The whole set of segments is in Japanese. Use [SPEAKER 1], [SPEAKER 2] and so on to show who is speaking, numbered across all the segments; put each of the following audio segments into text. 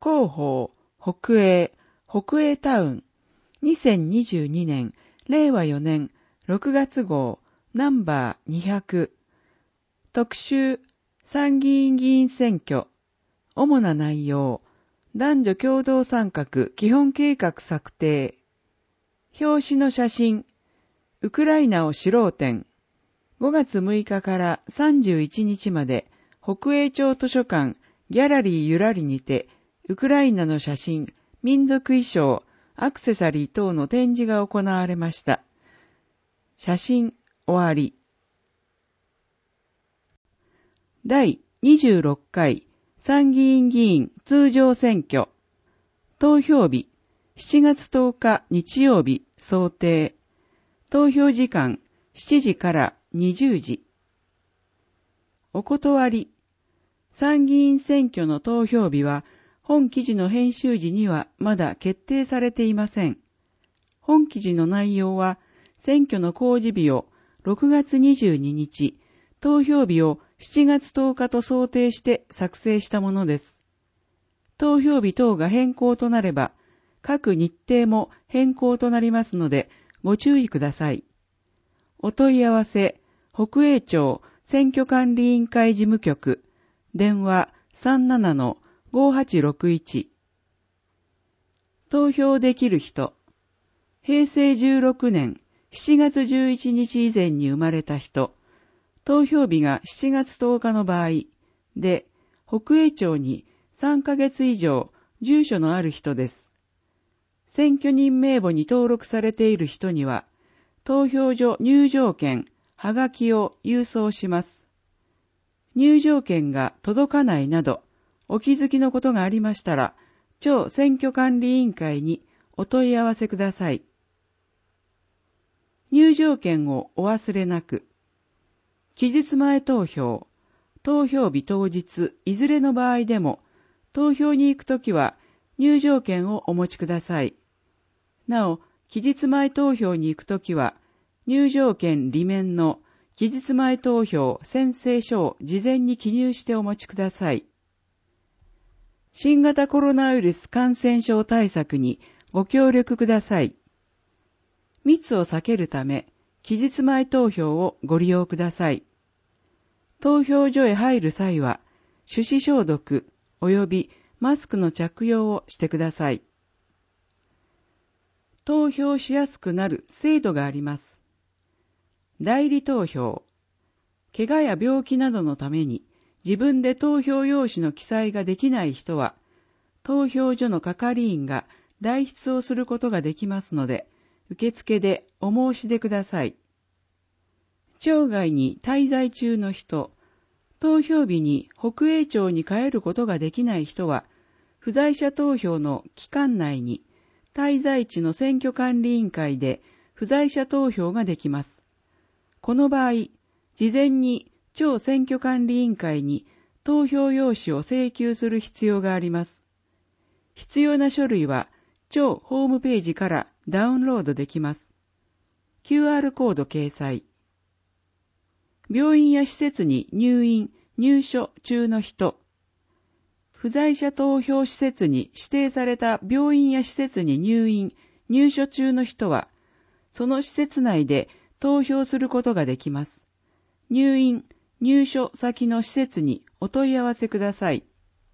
[SPEAKER 1] 広報、北営タウン、2022年、令和4年、6月号、ナンバー200、特集、参議院議員選挙、主な内容、男女共同参画基本計画策定、表紙の写真、ウクライナを知ろう展、5月6日から31日まで、北栄町図書館ギャラリーゆらりにて、ウクライナの写真、民族衣装、アクセサリー等の展示が行われました。写真終わり。第26回参議院議員通常選挙。投票日7月10日日曜日想定。投票時間7時から20時。お断り。参議院選挙の投票日は本記事の編集時にはまだ決定されていません。本記事の内容は選挙の公示日を6月22日、投票日を7月10日と想定して作成したものです。投票日等が変更となれば、各日程も変更となりますので、ご注意ください。お問い合わせ、北栄町選挙管理委員会事務局、電話 37-5861。投票できる人、平成16年7月11日以前に生まれた人、投票日が7月10日の場合で、北栄町に3ヶ月以上住所のある人です。選挙人名簿に登録されている人には、投票所入場券、はがきを郵送します。入場券が届かないなど、お気づきのことがありましたら、町選挙管理委員会にお問い合わせください。入場券をお忘れなく。期日前投票、投票日当日、いずれの場合でも、投票に行くときは入場券をお持ちください。なお、期日前投票に行くときは、入場券裏面の期日前投票宣誓書を事前に記入してお持ちください。新型コロナウイルス感染症対策にご協力ください。密を避けるため、期日前投票をご利用ください。投票所へ入る際は、手指消毒及びマスクの着用をしてください。投票しやすくなる制度があります。代理投票。怪我や病気などのために自分で投票用紙の記載ができない人は、投票所の係員が代筆をすることができますので、受付でお申し出ください。町外に滞在中の人、投票日に北栄町に帰ることができない人は、不在者投票の期間内に、滞在地の選挙管理委員会で不在者投票ができます。この場合、事前に町選挙管理委員会に投票用紙を請求する必要があります。必要な書類は町ホームページからダウンロードできます。QR コード掲載。病院や施設に入院・入所中の人、不在者投票施設に指定された病院や施設に入院・入所中の人は、その施設内で投票することができます。入院・入所先の施設にお問い合わせください。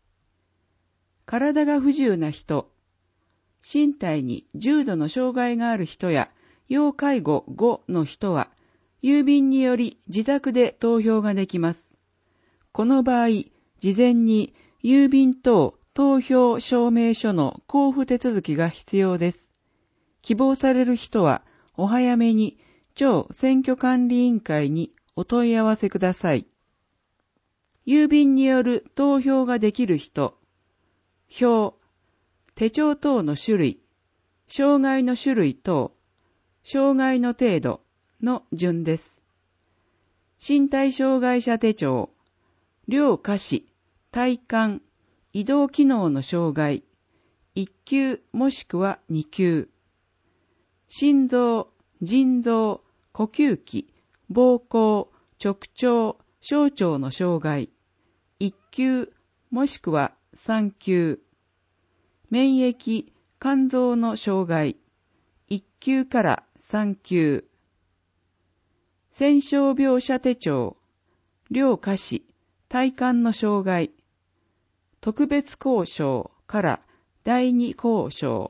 [SPEAKER 1] 体が不自由な人、身体に重度の障害がある人や要介護5の人は、郵便により自宅で投票ができます。この場合、事前に郵便等投票証明書の交付手続きが必要です。希望される人はお早めに町選挙管理委員会にお問い合わせください。郵便による投票ができる人、表、手帳等の種類、障害の種類等、障害の程度の順です。身体障害者手帳、両下肢、体幹、移動機能の障害、1級もしくは2級。心臓、腎臓、呼吸器、膀胱、直腸、小腸の障害、1級もしくは3級。 免疫、肝臓の障害、1級から3級。染症病者手帳、両下肢、体幹の障害、特別交渉から第2交渉。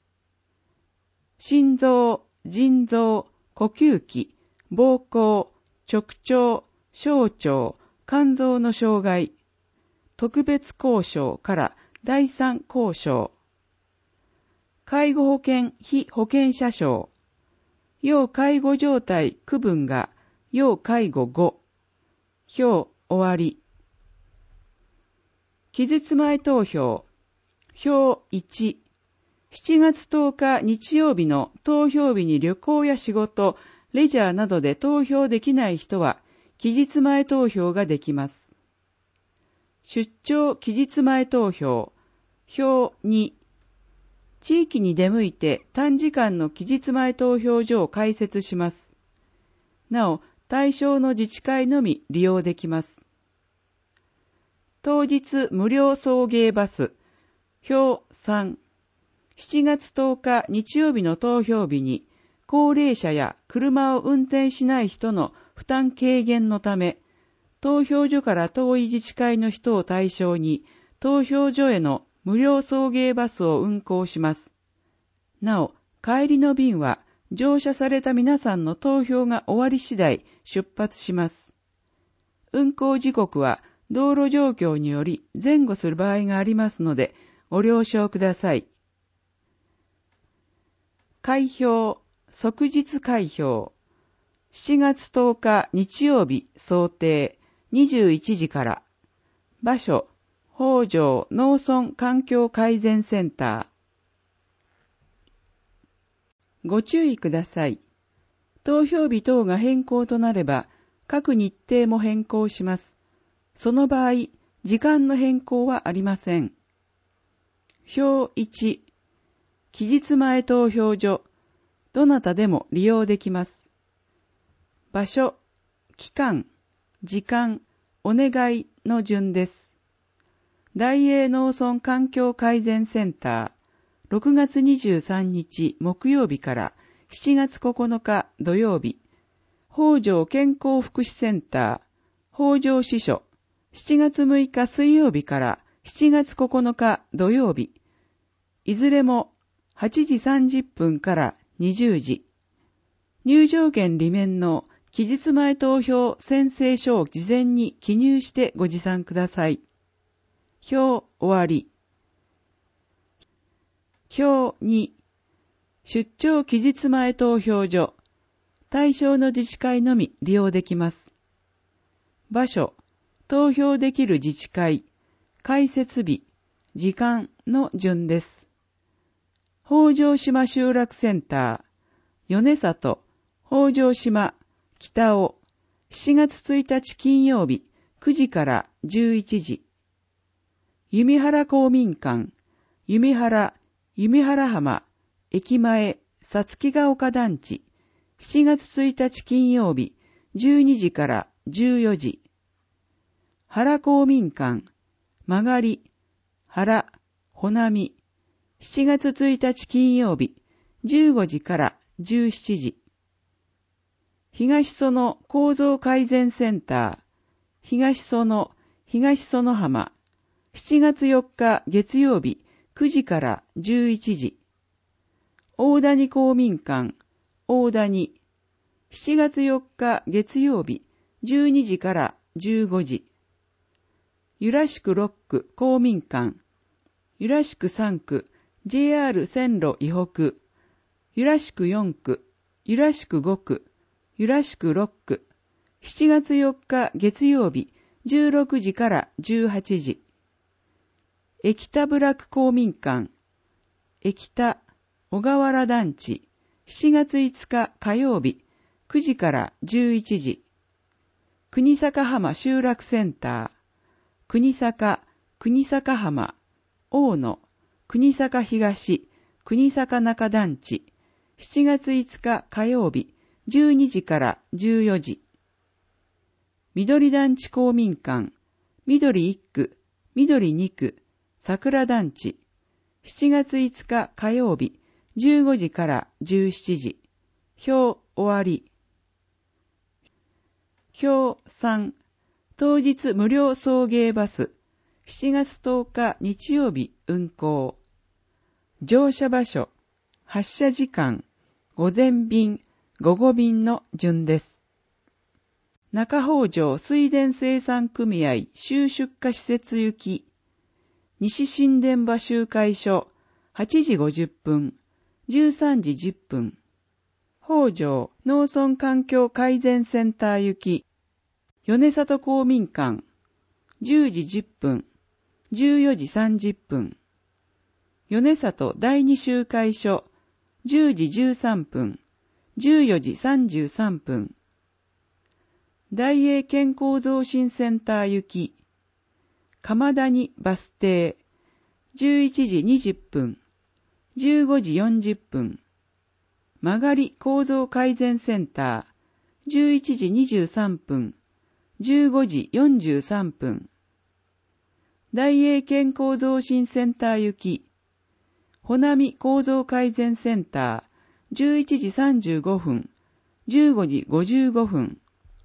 [SPEAKER 1] 心臓、腎臓、呼吸器、膀胱、直腸、小腸、肝臓の障害、特別交渉から第3交渉。介護保険被保険者証、要介護状態区分が要介護5、表終わり。期日前投票、表1、7月10日日曜日の投票日に旅行や仕事、レジャーなどで投票できない人は、期日前投票ができます。出張期日前投票、表2、地域に出向いて短時間の期日前投票所を開設します。なお、対象の自治会のみ利用できます。当日無料送迎バス、表3、7月10日日曜日の投票日に、高齢者や車を運転しない人の負担軽減のため、投票所から遠い自治会の人を対象に、投票所への無料送迎バスを運行します。なお、帰りの便は、乗車された皆さんの投票が終わり次第出発します。運行時刻は、道路状況により前後する場合がありますので、ご了承ください。開票、即日開票。7月10日日曜日想定21時から。場所、北条農村環境改善センター。ご注意ください。投票日等が変更となれば、各日程も変更します。その場合、時間の変更はありません。表1、期日前投票所、どなたでも利用できます。場所、期間、時間、お願いの順です。大英農村環境改善センター、6月23日木曜日から7月9日土曜日、北条健康福祉センター、北条支所、7月6日水曜日から7月9日土曜日、いずれも8時30分から20時。入場券裏面の期日前投票宣誓書を事前に記入してご持参ください。表終わり。表2、出張期日前投票所。対象の自治会のみ利用できます。場所、投票できる自治会、開設日、時間の順です。北条島集落センター、米里、北条島、北尾、7月1日金曜日、9時から11時。弓原公民館、弓原浜、駅前、さつきが丘団地、7月1日金曜日、12時から14時。原公民館、曲がり、原、ほなみ、7月1日金曜日、15時から17時。東園構造改善センター、東園浜、7月4日月曜日、9時から11時。大谷公民館、大谷、7月4日月曜日、12時から15時。ゆらしく6区公民館、ゆらしく3区、JR 線路以北、ゆらしく4区、ゆらしく5区、ゆらしく6区、7月4日月曜日、16時から18時。駅田部落公民館、駅田、小河原団地、7月5日火曜日、9時から11時。国坂浜集落センター、国坂浜、大野、国坂東、国坂中団地、7月5日火曜日、12時から14時。緑団地公民館、緑1区、緑2区、桜団地、 7月5日火曜日、15時から17時。表終わり。表3、当日無料送迎バス、7月10日日曜日運行。乗車場所、発車時間、午前便、午後便の順です。中北条水田生産組合終出荷施設行き、西新田場集会所、8時50分、13時10分。北条農村環境改善センター行き、米里公民館、10時10分、14時30分。米里第二集会所、10時13分、14時33分。大英健康増進センター行き、鎌谷バス停、11時20分、15時40分。曲がり構造改善センター、11時23分、15時43分。大英健康増進センター行き、穂波構造改善センター、11時35分、15時55分。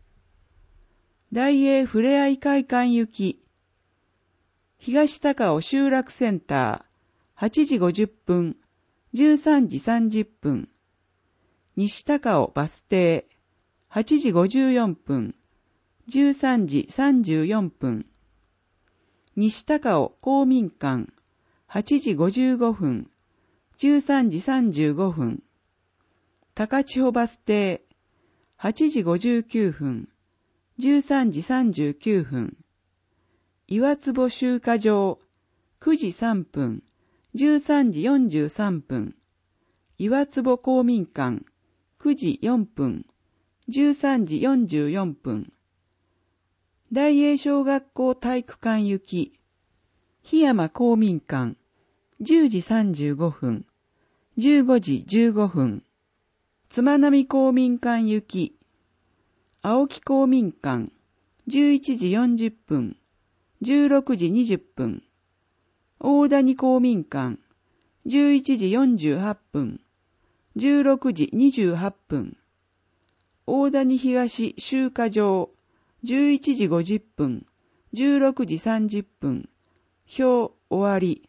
[SPEAKER 1] 大英ふれあい会館行き、東高尾集落センター、8時50分、13時30分。西高尾バス停、8時54分、13時34分。西高尾公民館、8時55分、13時35分。高千穂バス停、8時59分、13時39分。岩坪集荷場、9時3分、13時43分。岩坪公民館、9時4分、13時44分。大英小学校体育館行き、檜山公民館、10時35分、15時15分。つまなみ公民館行き、青木公民館、11時40分、16時20分。大谷公民館、11時48分、16時28分。大谷東集荷場、11時50分、16時30分。表終わり。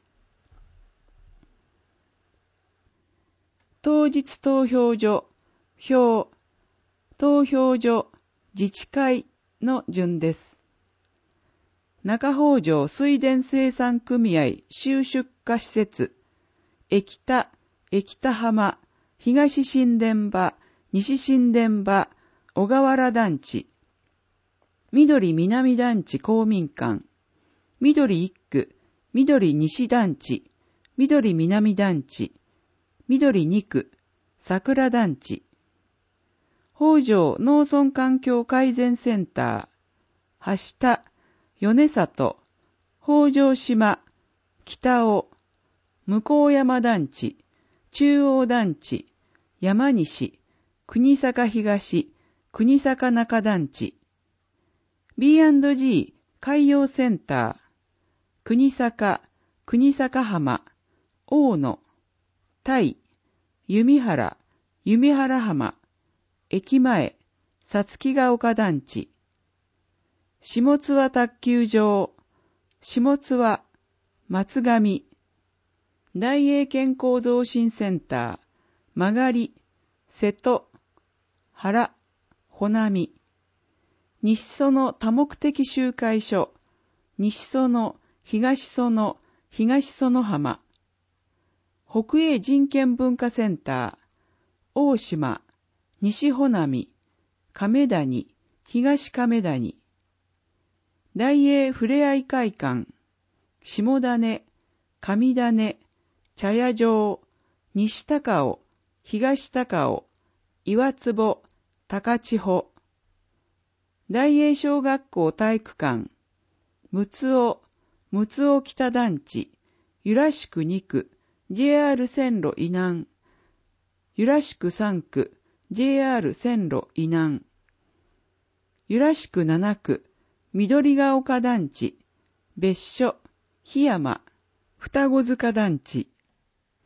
[SPEAKER 1] 当日投票所、表、投票所、自治会の順です。中北条水田生産組合終出荷施設、液田浜、東新田場、西新田場、小河原団地、緑南団地公民館、緑一区、緑西団地、緑南団地、緑二区、桜団地、北条農村環境改善センター、橋田、米里、北条島、北尾、向山団地、中央団地、山西、国坂東、国坂中団地、B&G 海洋センター、国坂浜、大野、大、弓原浜、駅前、さつきが丘団地、下津和卓球場、下津和、松上、大英健康増進センター、曲がり、瀬戸、原、穂波、西園多目的集会所、西園、東園浜、北英人権文化センター、大島、西穂波、亀谷、東亀谷、大英ふれあい会館、下種、上種、茶屋場、西高尾、東高尾、岩坪、高千穂、大英小学校体育館、陸奥北団地、由良宿2区、JR 線路以南、由良宿3区、JR 線路以南、由良宿7区、緑ヶ丘団地、別所、檜山、双子塚団地、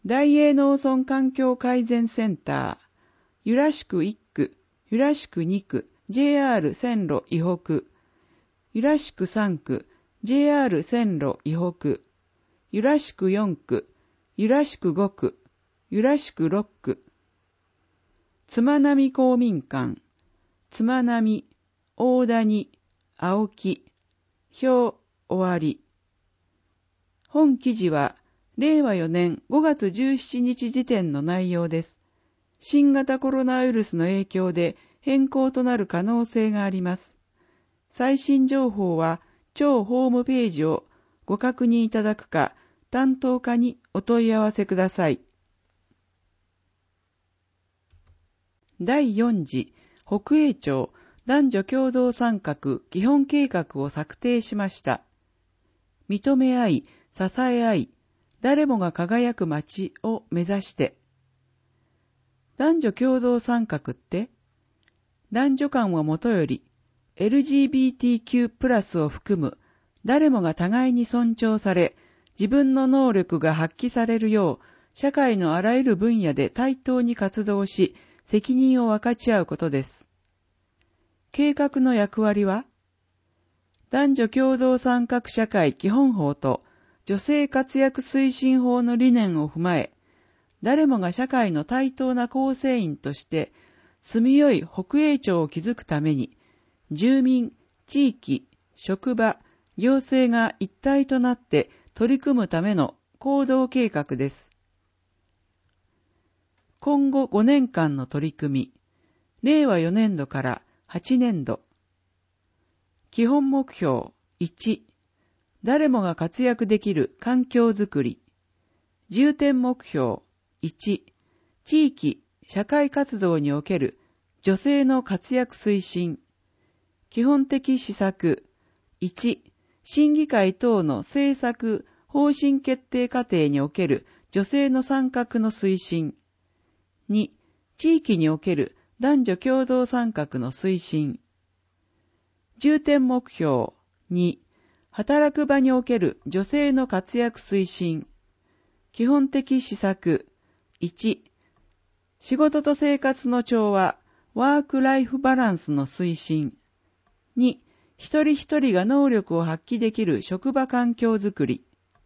[SPEAKER 1] 大営農村環境改善センター、由良区1区、由良区2区、JR 線路以北、由良区3区、JR 線路以北、由良区4区、由良区5区、由良区6区、妻並公民館、妻並、大谷、青木、表、終わり。本記事は、令和4年5月17日時点の内容です。新型コロナウイルスの影響で変更となる可能性があります。最新情報は、庁ホームページをご確認いただくか、担当課にお問い合わせください。第4次北栄町男女共同参画基本計画を策定しました。認め合い、支え合い、誰もが輝く街を目指して。男女共同参画って、男女間はもとより LGBTQ+ を含む誰もが互いに尊重され、自分の能力が発揮されるよう、社会のあらゆる分野で対等に活動し、責任を分かち合うことです。計画の役割は、男女共同参画社会基本法と女性活躍推進法の理念を踏まえ、誰もが社会の対等な構成員として、住みよい北栄町を築くために、住民、地域、職場、行政が一体となって取り組むための行動計画です。今後5年間の取り組み、令和4年度から8年度。基本目標1、誰もが活躍できる環境づくり。重点目標1、地域、社会活動における女性の活躍推進。基本的施策1、審議会等の政策、方針決定過程における女性の参画の推進。2、地域における男女共同参画の推進。重点目標2、働く場における女性の活躍推進。基本的施策1、仕事と生活の調和、ワークライフバランスの推進。2、一人一人が能力を発揮できる職場環境づくり。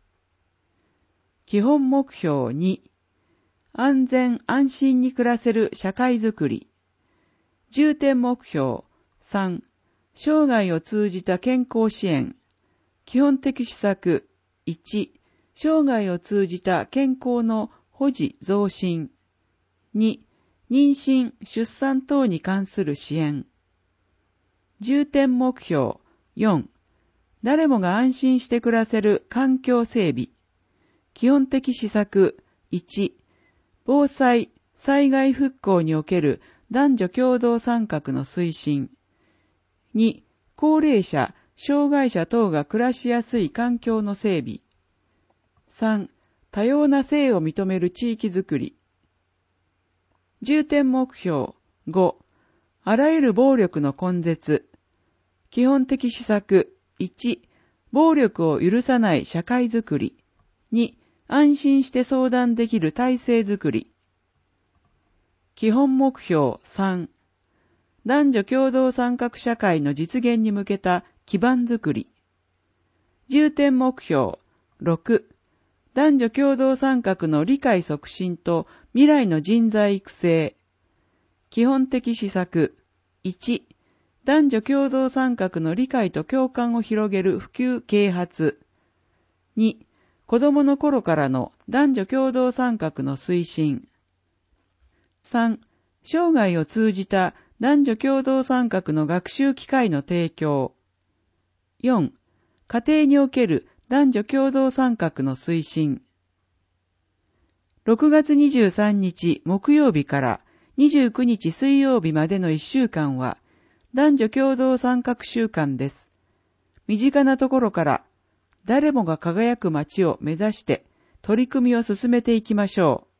[SPEAKER 1] 基本目標2、安全安心に暮らせる社会づくり。重点目標3、生涯を通じた健康支援。基本的施策1、生涯を通じた健康の保持増進。2、妊娠・出産等に関する支援。重点目標4、誰もが安心して暮らせる環境整備。基本的施策1、防災・災害復興における男女共同参画の推進。2、高齢者、障害者等が暮らしやすい環境の整備。3、多様な性を認める地域づくり。重点目標5、あらゆる暴力の根絶。基本的施策1、暴力を許さない社会づくり。2、安心して相談できる体制づくり。基本目標3、男女共同参画社会の実現に向けた基盤づくり。重点目標6、男女共同参画の理解促進と未来の人材育成。基本的施策1、男女共同参画の理解と共感を広げる普及啓発。2、子供の頃からの男女共同参画の推進。3、生涯を通じた男女共同参画の学習機会の提供。4、家庭における男女共同参画の推進。6月23日木曜日から29日水曜日までの1週間は男女共同参画週間です。身近なところから誰もが輝く街を目指して取り組みを進めていきましょう。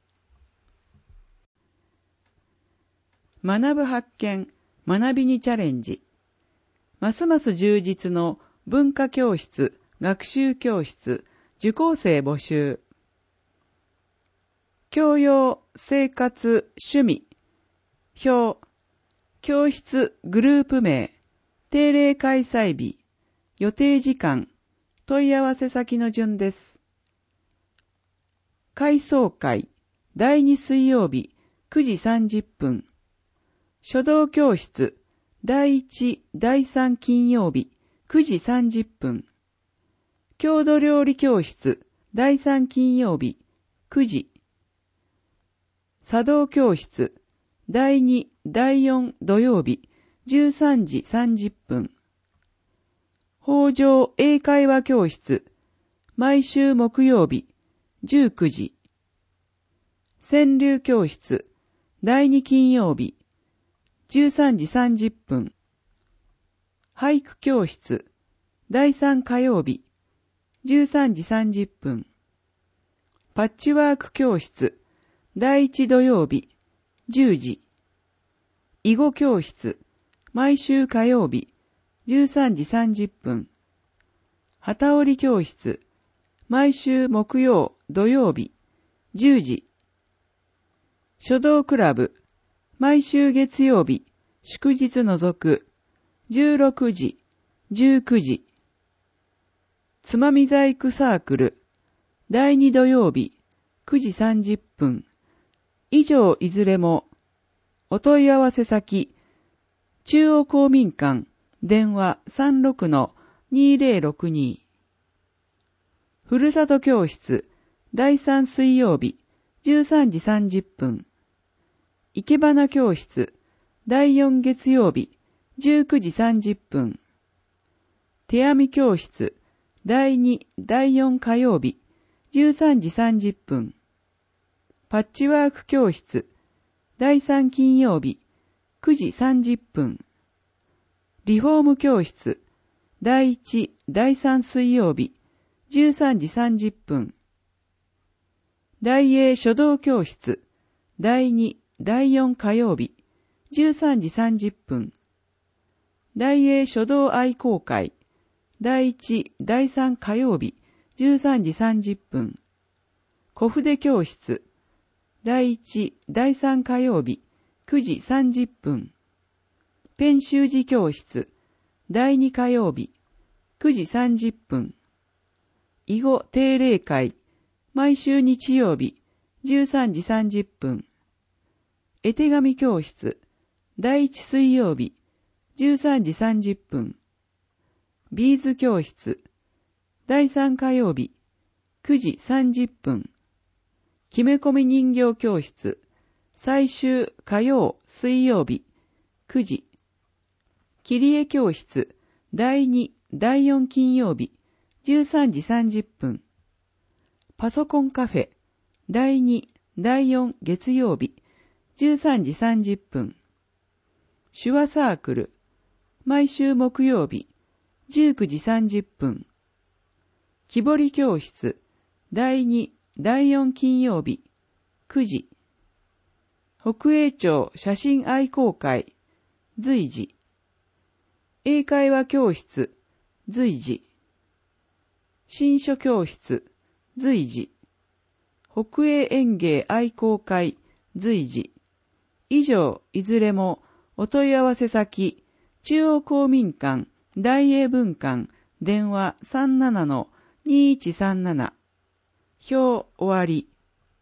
[SPEAKER 1] 学ぶ発見、学びにチャレンジ。ますます充実の文化教室、学習教室、受講生募集。 教養、生活、趣味、表、教室、グループ名、定例開催日、予定時間、問い合わせ先の順です。回想会、第2水曜日、9時30分。書道教室、第1、第3金曜日、9時30分。郷土料理教室、第3金曜日、9時。茶道教室、第2、第4土曜日、13時30分。法上英会話教室、毎週木曜日、19時。川柳教室、第2金曜日、13時30分。俳句教室、第3火曜日、13時30分。パッチワーク教室、第1土曜日、10時。囲碁教室、毎週火曜日、13時30分。機織り教室、毎週木曜、土曜日、10時。書道クラブ、毎週月曜日、祝日除く、16時、19時。つまみ細工サークル、第2土曜日、9時30分。以上いずれも、お問い合わせ先、中央公民館、電話 36-2062。ふるさと教室、第3水曜日、13時30分。いけばな教室、第4月曜日、19時30分。手編み教室、第2、第4火曜日、13時30分。パッチワーク教室、第3金曜日、9時30分。リフォーム教室、第1、第3水曜日、13時30分。大英書道教室、第2、第4火曜日、13時30分。大英書道愛好会、第1、第3火曜日、13時30分。小筆教室、第1、第3火曜日、9時30分。ペン習字教室、第2火曜日、9時30分。囲碁定例会、毎週日曜日、13時30分。絵手紙教室、第1水曜日、13時30分。ビーズ教室、第3火曜日、9時30分。決め込み人形教室、最終火曜、水曜日、9時。切り絵教室、第2、第4金曜日、13時30分。パソコンカフェ、第2、第4月曜日、13時30分。手話サークル、毎週木曜日、19時30分。木彫り教室、第2、第4金曜日、9時。北栄町写真愛好会、随時。英会話教室、随時。新書教室、随時。北栄園芸愛好会、随時。以上、いずれも、お問い合わせ先、中央公民館、大英文館、電話 37-2137。表終わり。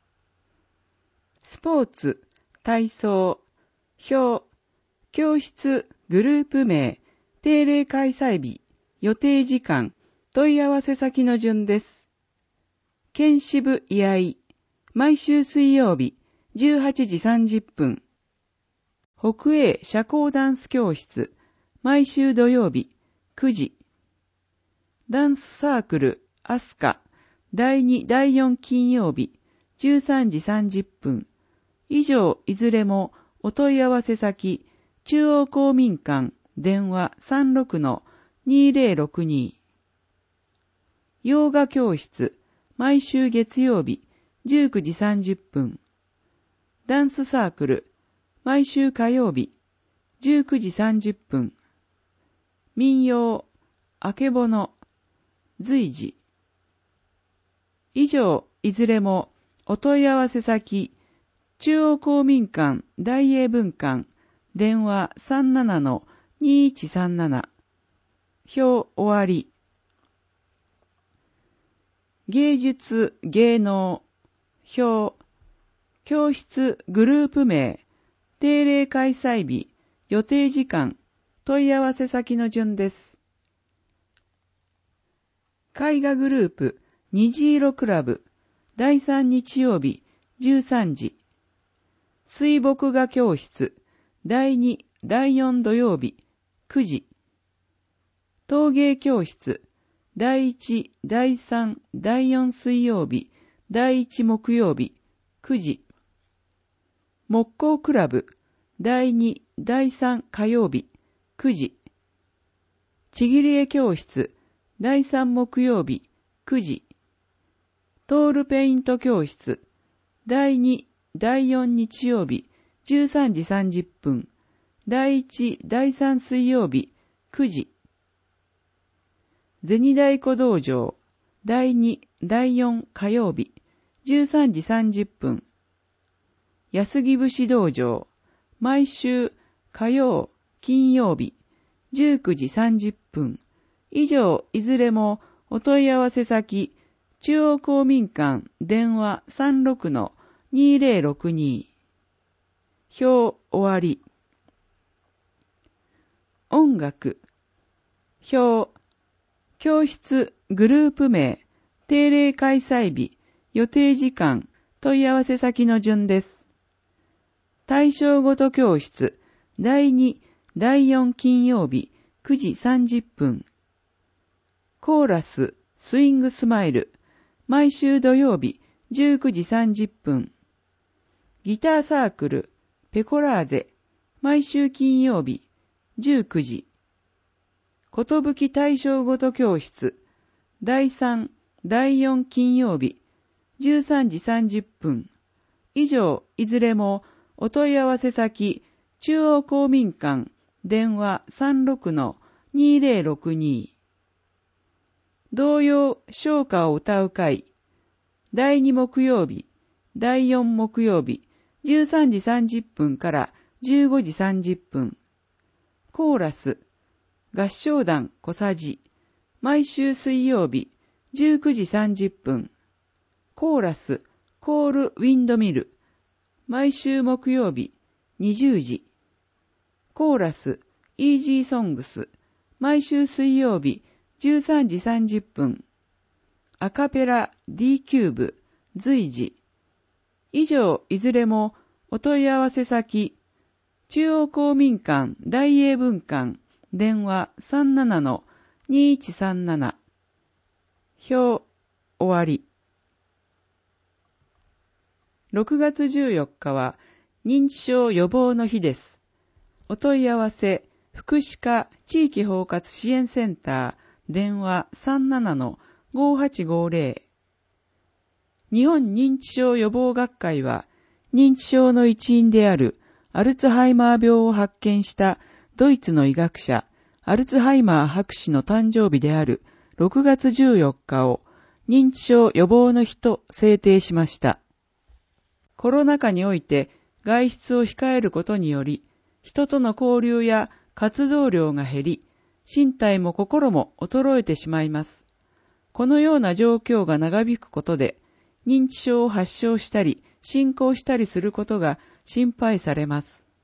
[SPEAKER 1] スポーツ、体操、表、教室、グループ名、定例開催日、予定時間、問い合わせ先の順です。県支部居合、毎週水曜日、18時30分。北栄社交ダンス教室、毎週土曜日、9時。ダンスサークル、アスカ、第2、第4金曜日、13時30分。以上、いずれも、お問い合わせ先、中央公民館、電話 36-2062。洋画教室、毎週月曜日、19時30分。ダンスサークル、毎週火曜日、19時30分。民謡、あけぼの、随時。以上、いずれも、 お問い合わせ先、中央公民館大英文館、電話 37-2137。表終わり。芸術、芸能、表、教室、グループ名、定例開催日、予定時間、問い合わせ先の順です。絵画グループ、虹色クラブ、第3日曜日、13時。水墨画教室、第2、第4土曜日、9時。陶芸教室、第1、第3、第4水曜日、第1木曜日、9時。木工クラブ、第2、第3火曜日、9時。ちぎり絵教室、第3木曜日、9時。トールペイント教室、第2、第4日曜日、13時30分。第1、第3水曜日、9時。銭太鼓道場、第2、第4火曜日、13時30分。安来節道場、毎週火曜、金曜日、19時30分。以上、いずれもお問い合わせ先、中央公民館電話 36-2062。表終わり。音楽。表。教室、グループ名、定例開催日、予定時間、問い合わせ先の順です。対象ごと教室、第2、第4金曜日、9時30分。コーラス、スイングスマイル、毎週土曜日、19時30分。ギターサークル、ペコラーゼ、毎週金曜日、19時。ことぶき対象ごと教室、第3、第4金曜日、13時30分。以上、いずれもお問い合わせ先、中央公民館、電話 36-2062。童謡、唱歌を歌う会、第2木曜日、第4木曜日、13時30分から15時30分。コーラス、合唱団小さじ、毎週水曜日、19時30分。コーラス、コールウィンドミル、毎週木曜日、20時。コーラス、イージーソングス、毎週水曜日、13時30分。アカペラ D キューブ、随時。以上、いずれもお問い合わせ先、中央公民館大英文館、電話 37-2137。表、終わり。6月14日は認知症予防の日です。お問い合わせ、福祉課地域包括支援センター、電話 37-5850。日本認知症予防学会は、認知症の一因であるアルツハイマー病を発見したドイツの医学者、アルツハイマー博士の誕生日である6月14日を認知症予防の日と制定しました。コロナ禍において外出を控えることにより、人との交流や活動量が減り、身体も心も衰えてしまいます。このような状況が長引くことで、認知症を発症したり、進行したりすることが心配されます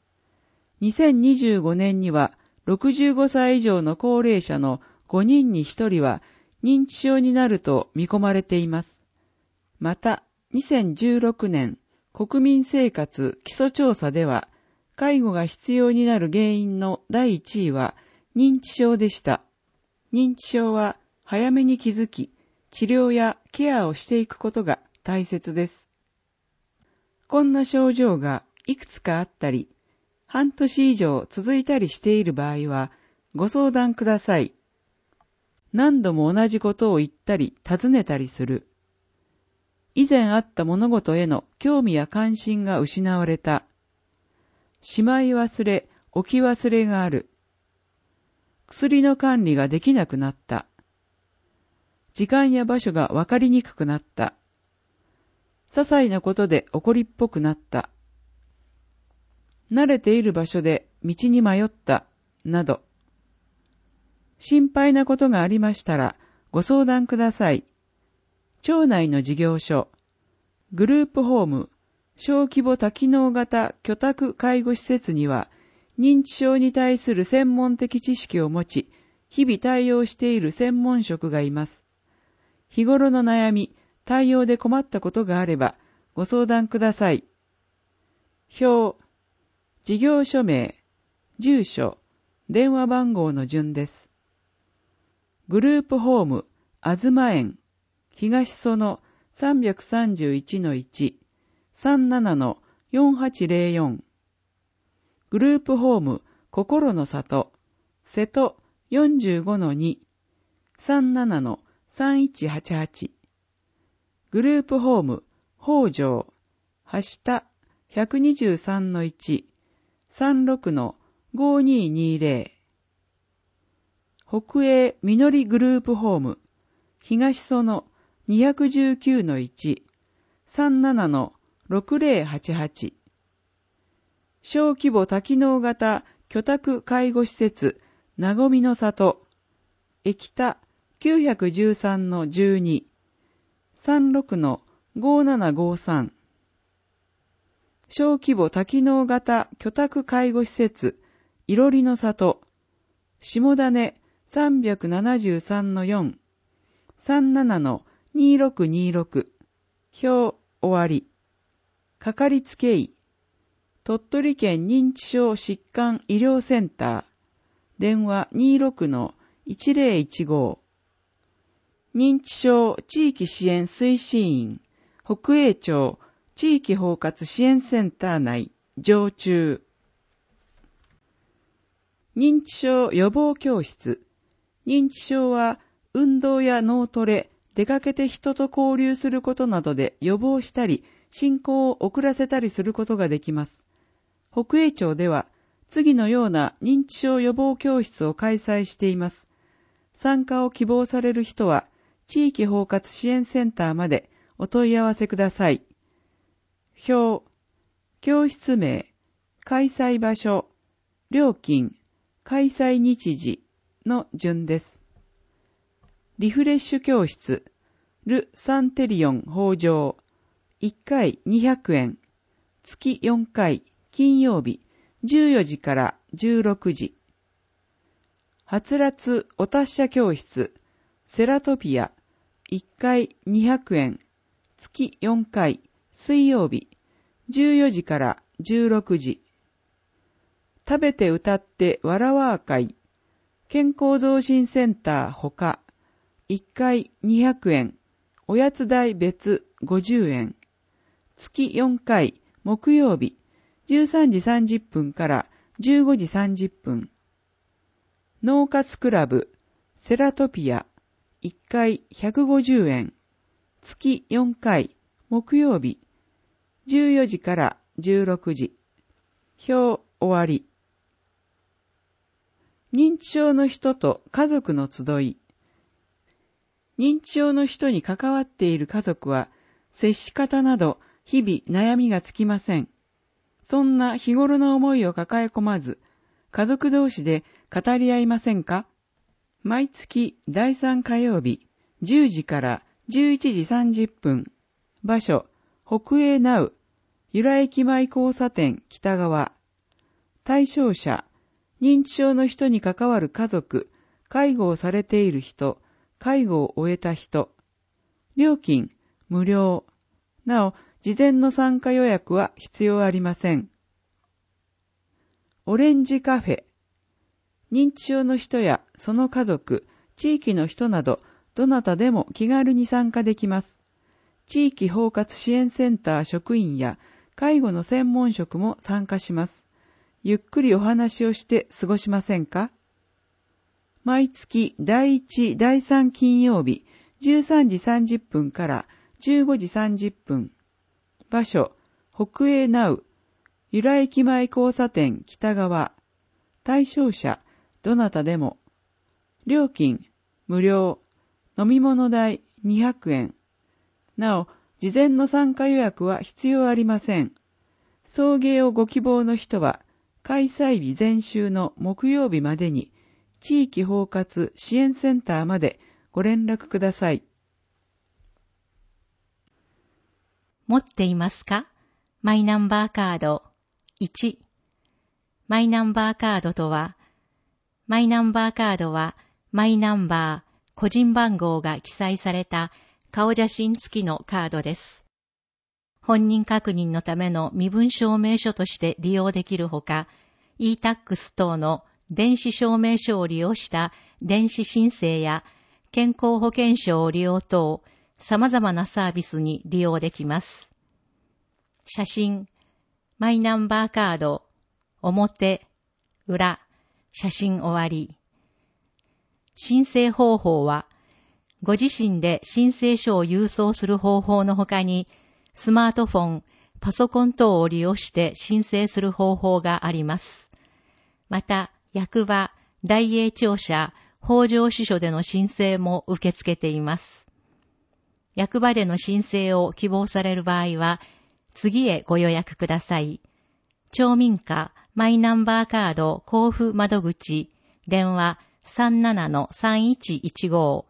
[SPEAKER 1] 。2025年には、65歳以上の高齢者の5人に1人は認知症になると見込まれています。また、2016年国民生活基礎調査では、介護が必要になる原因の第1位は認知症でした。認知症は早めに気づき、治療やケアをしていくことが大切です。こんな症状がいくつかあったり、半年以上続いたりしている場合は、ご相談ください。何度も同じことを言ったり尋ねたりする。以前あった物事への興味や関心が失われた。しまい忘れ、置き忘れがある。薬の管理ができなくなった。時間や場所がわかりにくくなった。 些細なことで怒りっぽくなった。慣れている場所で道に迷った、など。心配なことがありましたらご相談ください。町内の事業所、グループホーム、小規模多機能型居宅介護施設には、認知症に対する専門的知識を持ち、日々対応している専門職がいます。日頃の悩み、対応で困ったことがあれば、ご相談ください。表、事業所名、住所、電話番号の順です。グループホーム、あずま園、東園 331-1、37-4804。グループホーム、心の里、瀬戸 45-2、37-3188。グループホーム、北条、橋田 123-1、36-5220。北営みのりグループホーム、東園 219-1、37-6088。小規模多機能型居宅介護施設、なごみの里、駅田 913-12、36-5753。小規模多機能型居宅介護施設、いろりの里、下種 373-4、37-2626。表終わり。かかりつけ医、鳥取県認知症疾患医療センター、電話 26-1015。認知症地域支援推進員、北栄町地域包括支援センター内、常駐。認知症予防教室。認知症は運動や脳トレ、出かけて人と交流することなどで予防したり、進行を遅らせたりすることができます。北栄町では次のような認知症予防教室を開催しています。参加を希望される人は地域包括支援センターまでお問い合わせください。表、教室名、開催場所、料金、開催日時の順です。リフレッシュ教室、ル・サンテリオン北条、1回200円、月4回、金曜日、14時から16時。はつらつお達者教室、セラトピア、1回200円、月4回、水曜日、14時から16時。食べて歌ってわらわー会、健康増進センターほか、1回200円、おやつ代別50円、月4回、木曜日、13時30分から15時30分。脳活クラブ、セラトピア、1回150円、月4回、木曜日、14時から16時。表終わり。認知症の人と家族の集い。認知症の人に関わっている家族は、接し方など日々悩みがつきません。そんな日頃の思いを抱え込まず、家族同士で語り合いませんか？毎月第3火曜日、10時から11時30分。場所、北栄ナウ、由良駅前交差点北側。対象者、認知症の人に関わる家族、介護をされている人、介護を終えた人。料金、無料。なお、事前の参加予約は必要ありません。オレンジカフェ。認知症の人やその家族、地域の人など、どなたでも気軽に参加できます。地域包括支援センター職員や介護の専門職も参加します。ゆっくりお話をして過ごしませんか？毎月第1、第3金曜日、13時30分から15時30分。場所、北栄ナウ、由良駅前交差点北側。対象者、どなたでも。料金、無料。飲み物代200円。なお、 事前の参加予約は必要ありません。送迎をご希望の人は、開催日前週の木曜日までに、地域包括支援センターまでご連絡ください。
[SPEAKER 2] 持っていますか？マイナンバーカード。1、マイナンバーカードとは、マイナンバーカードは、マイナンバー、個人番号が記載された顔写真付きのカードです。本人確認のための身分証明書として利用できるほか、e-tax 等の電子証明書を利用した電子申請や健康保険証を利用等、様々なサービスに利用できます。写真、マイナンバーカード、表、裏、写真終わり。申請方法は、ご自身で申請書を郵送する方法の他に、スマートフォン、パソコン等を利用して申請する方法があります。また、役場、大英庁舎、法上支所での申請も受け付けています。役場での申請を希望される場合は、次へご予約ください。町民課マイナンバーカード交付窓口、電話 37-3115。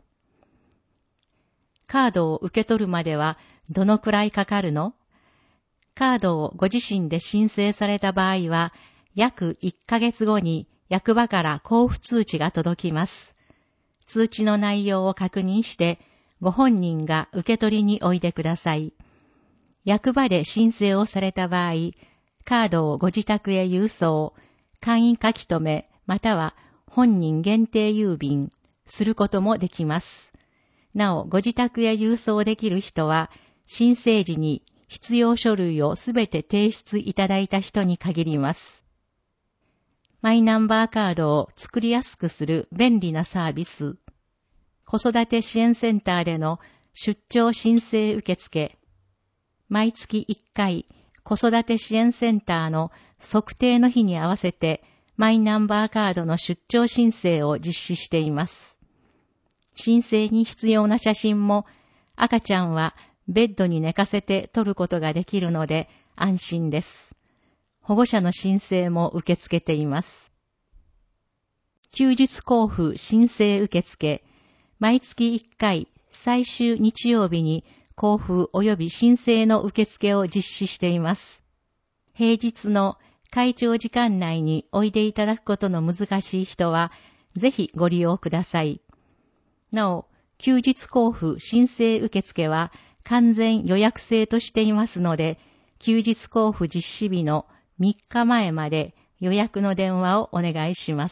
[SPEAKER 2] カードを受け取るまではどのくらいかかるの？カードをご自身で申請された場合は、約1ヶ月後に役場から交付通知が届きます。通知の内容を確認して、ご本人が受け取りにおいでください。役場で申請をされた場合、カードをご自宅へ郵送、簡易書き留め、または本人限定郵便することもできます。なお、ご自宅へ郵送できる人は、申請時に必要書類をすべて提出いただいた人に限ります。マイナンバーカードを作りやすくする便利なサービス。子育て支援センターでの出張申請受付。毎月1回、子育て支援センターの測定の日に合わせて、マイナンバーカードの出張申請を実施しています。申請に必要な写真も、赤ちゃんはベッドに寝かせて撮ることができるので安心です。保護者の申請も受け付けています。休日交付申請受付。毎月1回、最終日曜日に交付及び申請の受付を実施しています。平日の会長時間内においでいただくことの難しい人は、ぜひご利用ください。なお、休日交付申請受付は完全予約制としていますので、休日交付実施日の3日前まで予約の電話をお願いします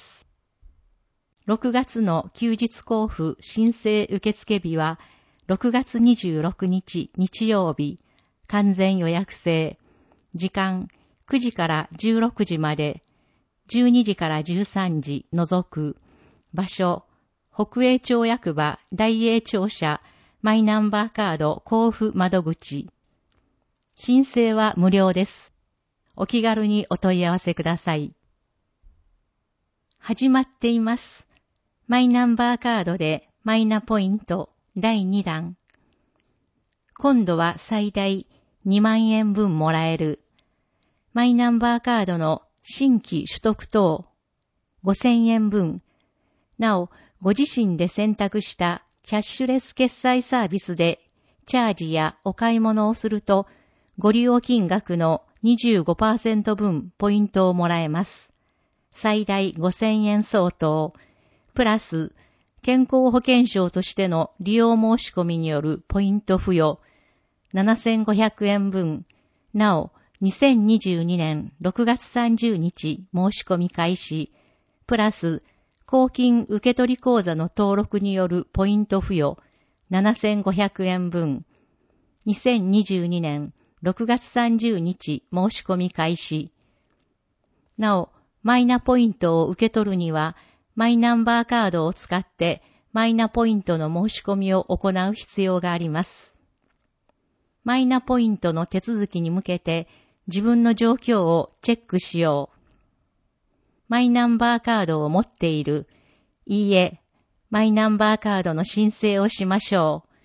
[SPEAKER 2] 。6月の休日交付申請受付日は、6月26日日曜日、完全予約制。時間9時から16時まで、12時から13時除く。場所、北栄町役場大栄庁舎マイナンバーカード交付窓口。申請は無料です。お気軽にお問い合わせください。始まっています。マイナンバーカードでマイナポイント第2弾。今度は最大2万円分もらえる。マイナンバーカードの新規取得等5000円分。なお、ご自身で選択したキャッシュレス決済サービスでチャージやお買い物をすると、ご利用金額の 25% 分ポイントをもらえます。最大5000円相当。プラス、健康保険証としての利用申し込みによるポイント付与、7500円分。なお、2022年6月30日申し込み開始。プラス、公金受取口座の登録によるポイント付与、7500円分。2022年6月30日申し込み開始。なお、マイナポイントを受け取るには、マイナンバーカードを使ってマイナポイントの申し込みを行う必要があります。マイナポイントの手続きに向けて自分の状況をチェックしよう。マイナンバーカードを持っている。いいえ、マイナンバーカードの申請をしましょう。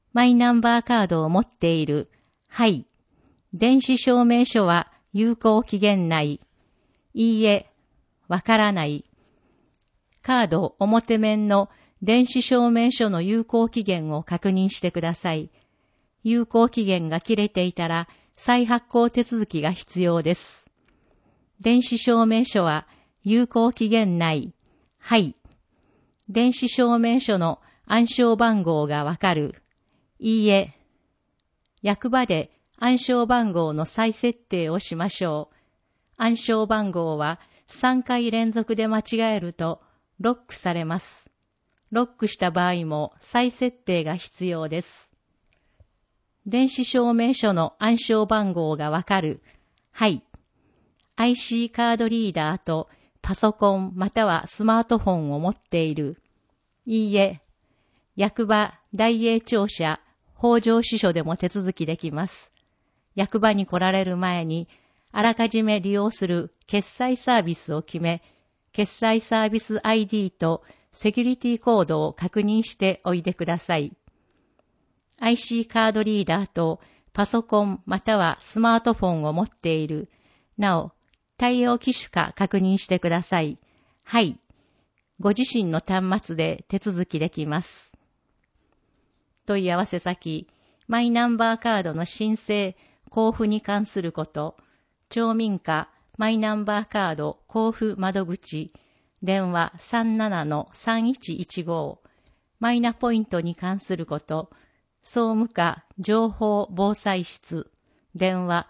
[SPEAKER 2] マイナンバーカードを持っている。はい。電子証明書は有効期限内。いいえ、わからない。カード表面の電子証明書の有効期限を確認してください。有効期限が切れていたら再発行手続きが必要です。電子証明書は有効期限内。はい。電子証明書の暗証番号がわかる。いいえ。役場で暗証番号の再設定をしましょう。暗証番号は3回連続で間違えるとロックされます。ロックした場合も再設定が必要です。電子証明書の暗証番号がわかる。はい。IC カードリーダーとパソコンまたはスマートフォンを持っている。いいえ。役場、大英庁舎、法上支所でも手続きできます。役場に来られる前に、あらかじめ利用する決済サービスを決め、決済サービス ID とセキュリティコードを確認しておいでください。IC カードリーダーとパソコンまたはスマートフォンを持っている。なお、対応機種か確認してください。はい。ご自身の端末で手続きできます。問い合わせ先、マイナンバーカードの申請、交付に関すること、町民課マイナンバーカード交付窓口、電話 37-3115、マイナポイントに関すること、総務課情報防災室、電話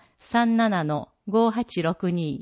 [SPEAKER 2] 37-5862。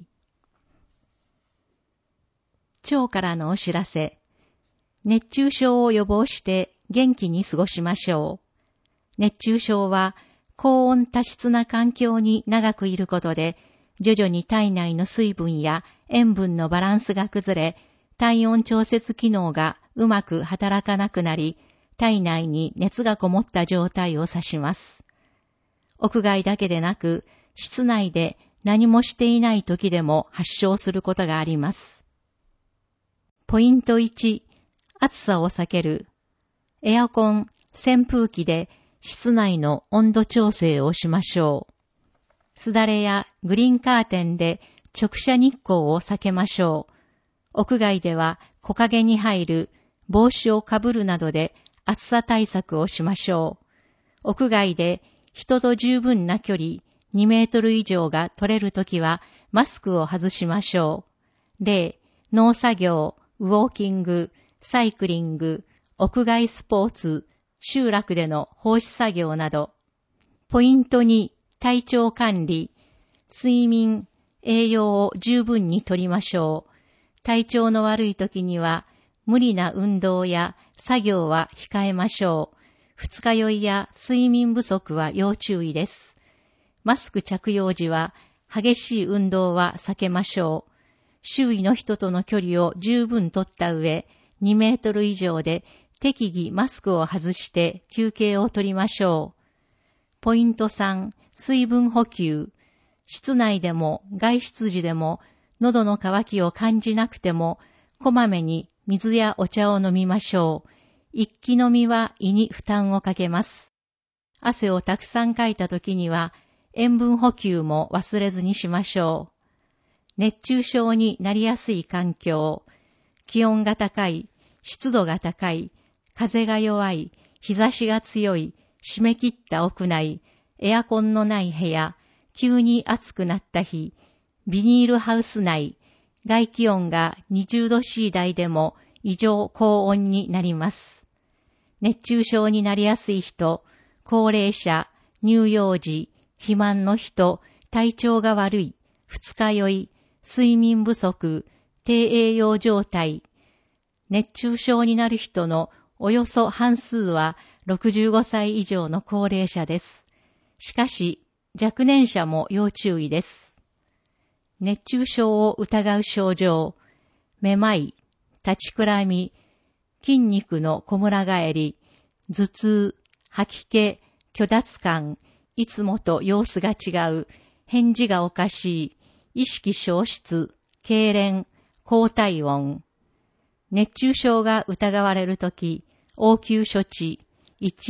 [SPEAKER 2] 町からのお知らせ。熱中症を予防して元気に過ごしましょう。熱中症は高温多湿な環境に長くいることで、徐々に体内の水分や塩分のバランスが崩れ、体温調節機能がうまく働かなくなり、体内に熱がこもった状態を指します。屋外だけでなく、室内で何もしていない時でも発症することがあります。ポイント1、暑さを避ける。エアコン、扇風機で室内の温度調整をしましょう。すだれやグリーンカーテンで直射日光を避けましょう。屋外では木陰に入る、帽子をかぶるなどで暑さ対策をしましょう。屋外で人と十分な距離2メートル以上が取れるときはマスクを外しましょう。例、農作業、ウォーキング、サイクリング、屋外スポーツ、集落での奉仕作業など。ポイント2、体調管理。睡眠、栄養を十分にとりましょう。体調の悪い時には、無理な運動や作業は控えましょう。二日酔いや睡眠不足は要注意です。マスク着用時は、激しい運動は避けましょう。周囲の人との距離を十分取った上、2メートル以上で適宜マスクを外して休憩を取りましょう。ポイント3、水分補給。室内でも外出時でも喉の渇きを感じなくても、こまめに水やお茶を飲みましょう。一気飲みは胃に負担をかけます。汗をたくさんかいた時には塩分補給も忘れずにしましょう。熱中症になりやすい環境。気温が高い、湿度が高い、風が弱い、日差しが強い、締め切った屋内、エアコンのない部屋、急に暑くなった日、ビニールハウス内、外気温が20度 C 台でも異常高温になります。熱中症になりやすい人、高齢者、乳幼児、肥満の人、体調が悪い、二日酔い、睡眠不足、低栄養状態。熱中症になる人のおよそ半数は65歳以上の高齢者です。しかし、若年者も要注意です。熱中症を疑う症状、めまい、立ちくらみ、筋肉のこむら返り、頭痛、吐き気、虚脱感、いつもと様子が違う、返事がおかしい、意識消失、痙攣、高体温。熱中症が疑われるとき、応急処置、1、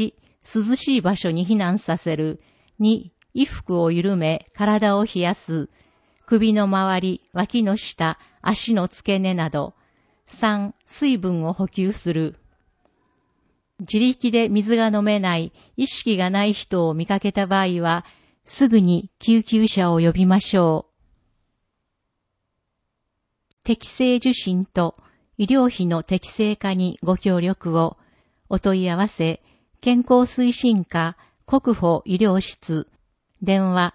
[SPEAKER 2] 涼しい場所に避難させる。2、衣服を緩め、体を冷やす。首の周り、脇の下、足の付け根など。3、水分を補給する。自力で水が飲めない、意識がない人を見かけた場合は、すぐに救急車を呼びましょう。適正受診と医療費の適正化にご協力を。お問い合わせ、健康推進課国保医療室、電話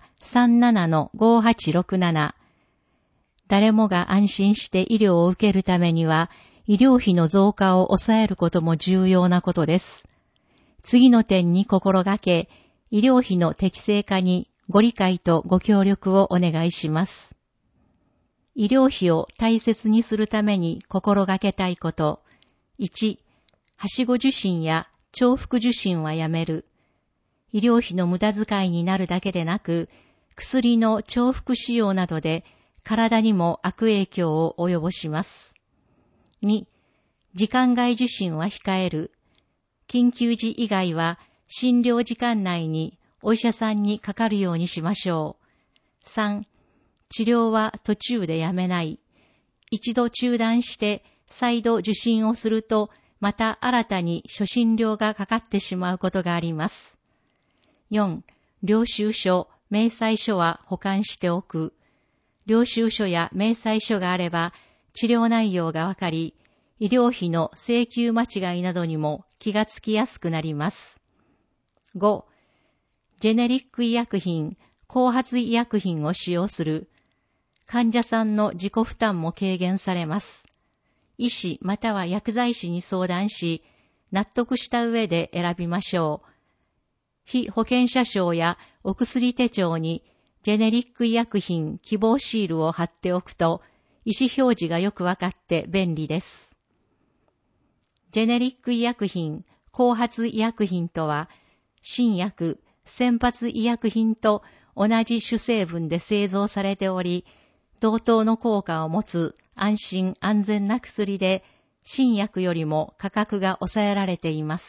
[SPEAKER 2] 37-5867。誰もが安心して医療を受けるためには、医療費の増加を抑えることも重要なことです。次の点に心がけ、医療費の適正化にご理解とご協力をお願いします。医療費を大切にするために心がけたいこと。1、はしご受診や重複受診はやめる。医療費の無駄遣いになるだけでなく、薬の重複使用などで体にも悪影響を及ぼします。2、時間外受診は控える。緊急時以外は診療時間内にお医者さんにかかるようにしましょう。3、治療は途中でやめない。一度中断して再度受診をすると、また新たに初診料がかかってしまうことがあります。4、領収書、明細書は保管しておく。領収書や明細書があれば、治療内容がわかり、医療費の請求間違いなどにも気がつきやすくなります。5、ジェネリック医薬品、後発医薬品を使用する。患者さんの自己負担も軽減されます。医師または薬剤師に相談し、納得した上で選びましょう。被保険者証やお薬手帳にジェネリック医薬品希望シールを貼っておくと、意思表示がよくわかって便利です。ジェネリック医薬品、後発医薬品とは、新薬、先発医薬品と同じ主成分で製造されており、同等の効果を持つ安心安全な薬で、新薬よりも価格が抑えられています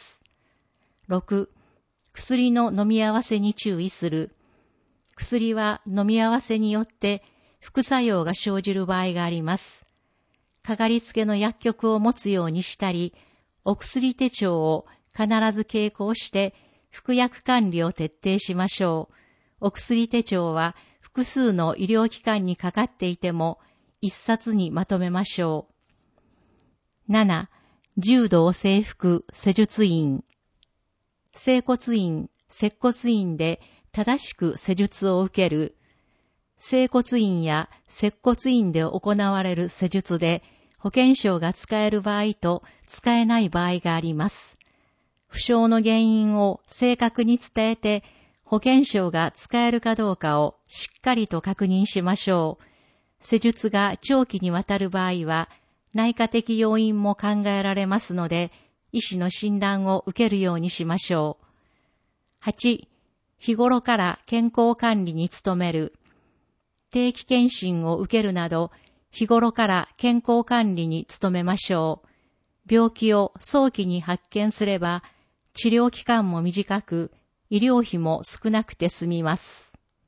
[SPEAKER 2] 。6、薬の飲み合わせに注意する。薬は飲み合わせによって副作用が生じる場合があります。かかりつけの薬局を持つようにしたり、お薬手帳を必ず携行して服薬管理を徹底しましょう。お薬手帳は複数の医療機関にかかっていても一冊にまとめましょう。7、柔道整復施術院。整骨院、接骨院で正しく施術を受ける。整骨院や接骨院で行われる施術で保険証が使える場合と使えない場合があります。負傷の原因を正確に伝えて保険証が使えるかどうかをしっかりと確認しましょう。施術が長期にわたる場合は内科的要因も考えられますので、医師の診断を受けるようにしましょう。8、日頃から健康管理に努める。定期検診を受けるなど、日頃から健康管理に努めましょう。病気を早期に発見すれば、治療期間も短く、医療費も少なくて済みます。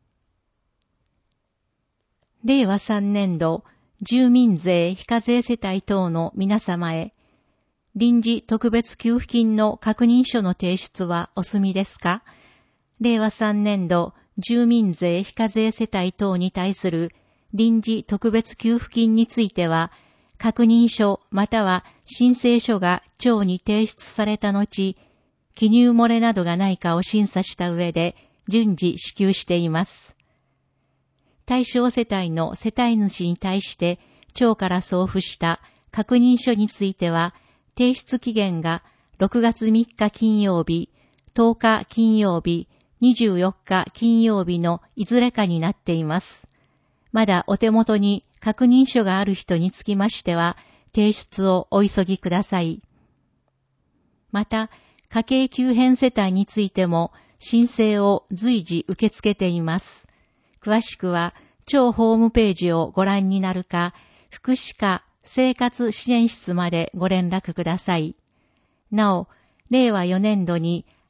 [SPEAKER 2] 令和3年度、住民税非課税世帯等の皆様へ、臨時特別給付金の確認書の提出はお済みですか？令和3年度、住民税非課税世帯等に対する臨時特別給付金については、確認書または申請書が庁に提出された後、記入漏れなどがないかを審査した上で順次支給しています。対象世帯の世帯主に対して庁から送付した確認書については、提出期限が6月3日金曜日、10日金曜日、24日金曜日のいずれかになっています。まだお手元に確認書がある人につきましては、提出をお急ぎください。また、家計急変世帯についても申請を随時受け付けています。詳しくは、庁ホームページをご覧になるか、福祉課生活支援室までご連絡ください。なお、令和4年度に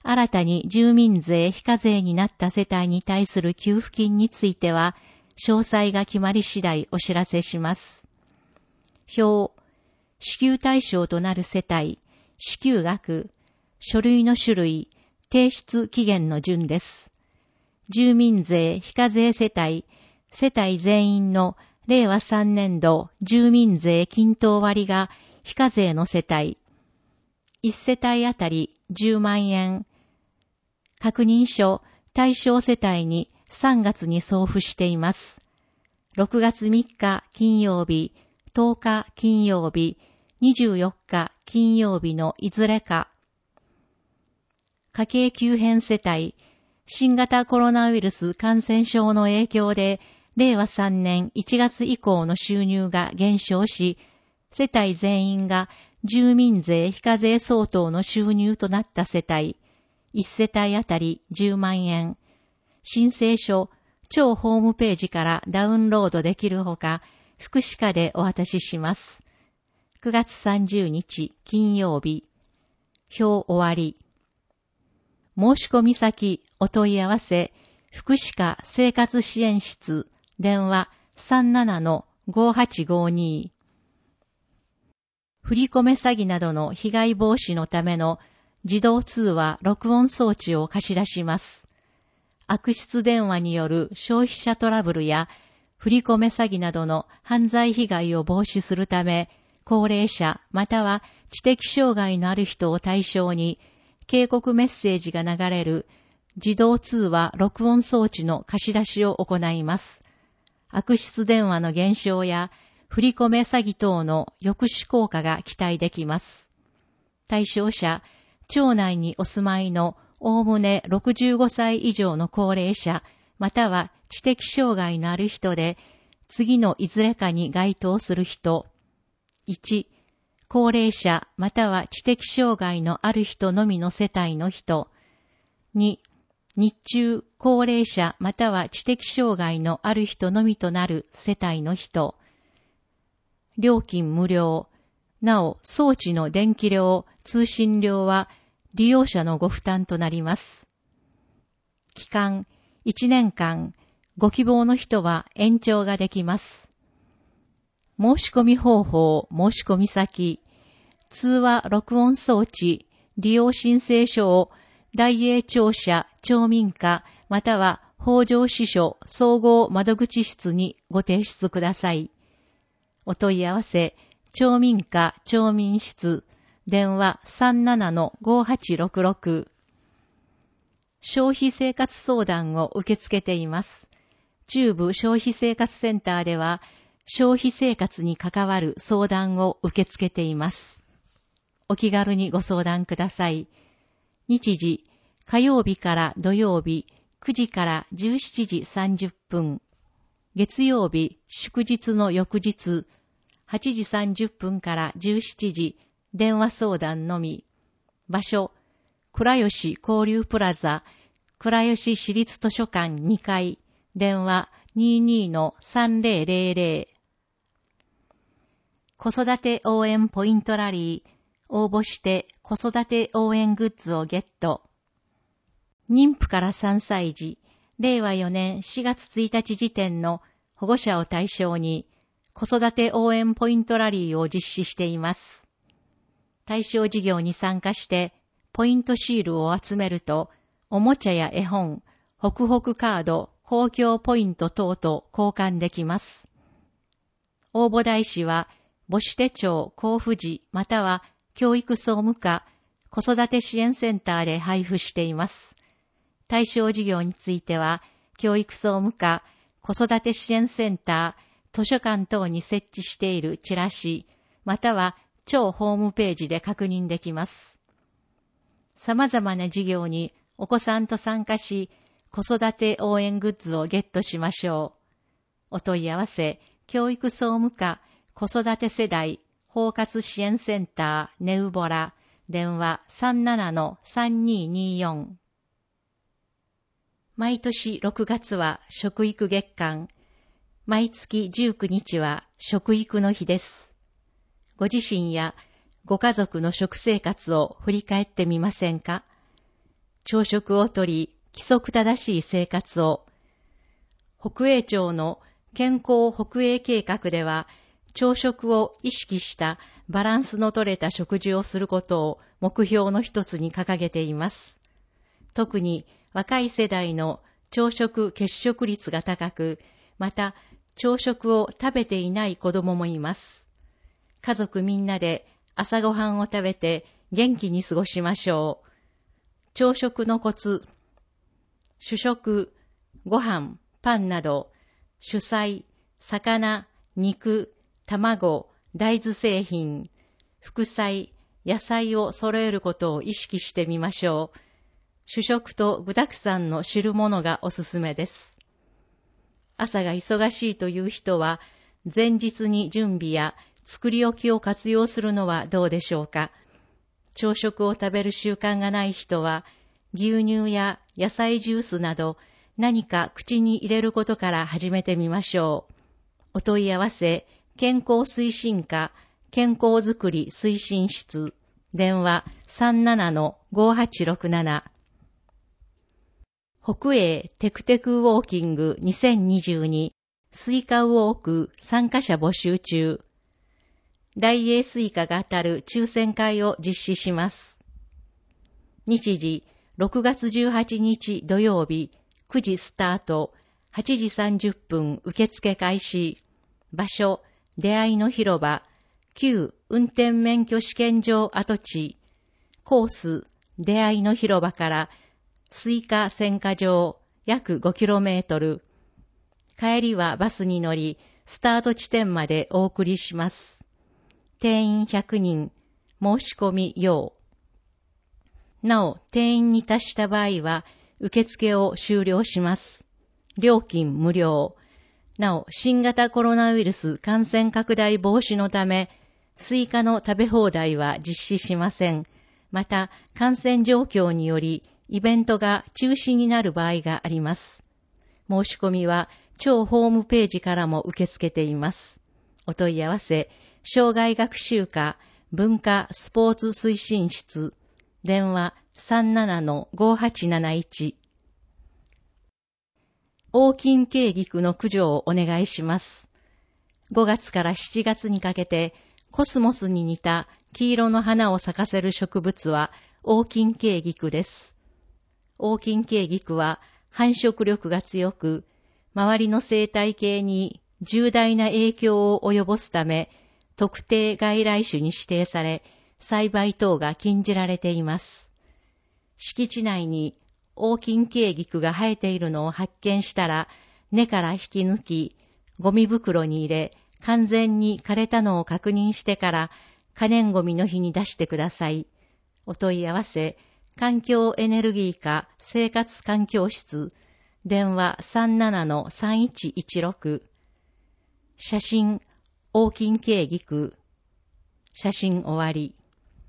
[SPEAKER 2] 新たに住民税非課税になった世帯に対する給付金については、詳細が決まり次第お知らせします。表、支給対象となる世帯、支給額、書類の種類、提出期限の順です。住民税非課税世帯、世帯全員の令和3年度住民税均等割が非課税の世帯、1世帯あたり10万円、確認書対象世帯に3月に送付しています。6月3日金曜日、10日金曜日、24日金曜日のいずれか。家計急変世帯、新型コロナウイルス感染症の影響で、令和3年1月以降の収入が減少し、世帯全員が住民税非課税相当の収入となった世帯、1世帯あたり10万円。申請書、庁ホームページからダウンロードできるほか、福祉課でお渡しします。9月30日金曜日。表終わり。申し込み先、お問い合わせ、福祉課生活支援室、電話 37-5852。振り込め詐欺などの被害防止のための自動通話録音装置を貸し出します。悪質電話による消費者トラブルや振り込め詐欺などの犯罪被害を防止するため、高齢者または知的障害のある人を対象に警告メッセージが流れる自動通話録音装置の貸し出しを行います。悪質電話の減少や振り込め詐欺等の抑止効果が期待できます。対象者、町内にお住まいのおおむね65歳以上の高齢者、または知的障害のある人で、次のいずれかに該当する人。1、高齢者または知的障害のある人のみの世帯の人。2、日中高齢者または知的障害のある人のみとなる世帯の人。料金無料。なお、装置の電気料、通信料は利用者のご負担となります。期間、1年間、ご希望の人は延長ができます。申し込み方法、申し込み先、通話録音装置、利用申請書を大営庁舎、町民課、または北条支所総合窓口室にご提出ください。お問い合わせ、町民課町民室、電話 37-5866。消費生活相談を受け付けています。中部消費生活センターでは、消費生活に関わる相談を受け付けています。お気軽にご相談ください。日時、火曜日から土曜日、9時から17時30分。月曜日、祝日の翌日、8時30分から17時、電話相談のみ。場所、倉吉交流プラザ、倉吉市立図書館2階、電話 22-3000。子育て応援ポイントラリー、応募して子育て応援グッズをゲット。妊婦から3歳児、令和4年4月1日時点の保護者を対象に、子育て応援ポイントラリーを実施しています。対象事業に参加して、ポイントシールを集めると、おもちゃや絵本、ホクホクカード、公共ポイント等と交換できます。応募台紙は、母子手帳交付時または教育総務課、子育て支援センターで配布しています。対象事業については、教育総務課、子育て支援センター、図書館等に設置しているチラシ、または庁ホームページで確認できます。様々な事業にお子さんと参加し、子育て応援グッズをゲットしましょう。お問い合わせ、教育総務課、子育て世代、包括支援センター、ネウボラ、電話 37-3224。毎年6月は食育月間、毎月19日は食育の日です。ご自身やご家族の食生活を振り返ってみませんか？ 朝食をとり、規則正しい生活を。北栄町の健康北栄計画では、朝食を意識したバランスの取れた食事をすることを目標の一つに掲げています。特に若い世代の朝食欠食率が高く、また朝食を食べていない子供もいます。家族みんなで朝ごはんを食べて元気に過ごしましょう。朝食のコツ。主食、ご飯、パンなど、主菜、魚、肉、卵、大豆製品、副菜、野菜を揃えることを意識してみましょう。主食と具沢山の汁物がおすすめです。朝が忙しいという人は、前日に準備や作り置きを活用するのはどうでしょうか。朝食を食べる習慣がない人は、牛乳や野菜ジュースなど何か口に入れることから始めてみましょう。お問い合わせ、健康推進課、健康づくり推進室、電話 37-5867。北栄テクテクウォーキング2022スイカウォーク参加者募集中。大英スイカが当たる抽選会を実施します。日時、6月18日土曜日、9時スタート、8時30分受付開始。場所、出会いの広場、旧運転免許試験場跡地。コース、出会いの広場からスイカ選果場約 5km。帰りはバスに乗り、スタート地点までお送りします。定員100人、申し込み要。なお、定員に達した場合は、受付を終了します。料金無料。なお、新型コロナウイルス感染拡大防止のため、スイカの食べ放題は実施しません。また、感染状況により、イベントが中止になる場合があります。申し込みは、庁ホームページからも受け付けています。お問い合わせ、障害学習課文化スポーツ推進室、電話 37-5871。黄金茎菊の駆除をお願いします。5月から7月にかけて、コスモスに似た黄色の花を咲かせる植物は黄金茎菊です。黄金茎菊は繁殖力が強く、周りの生態系に重大な影響を及ぼすため、特定外来種に指定され、栽培等が禁じられています。敷地内に黄金茎菊が生えているのを発見したら、根から引き抜き、ゴミ袋に入れ、完全に枯れたのを確認してから、可燃ゴミの日に出してください。お問い合わせ、環境エネルギー課生活環境室、電話 37-3116。写真、黄金茎菊。写真終わり。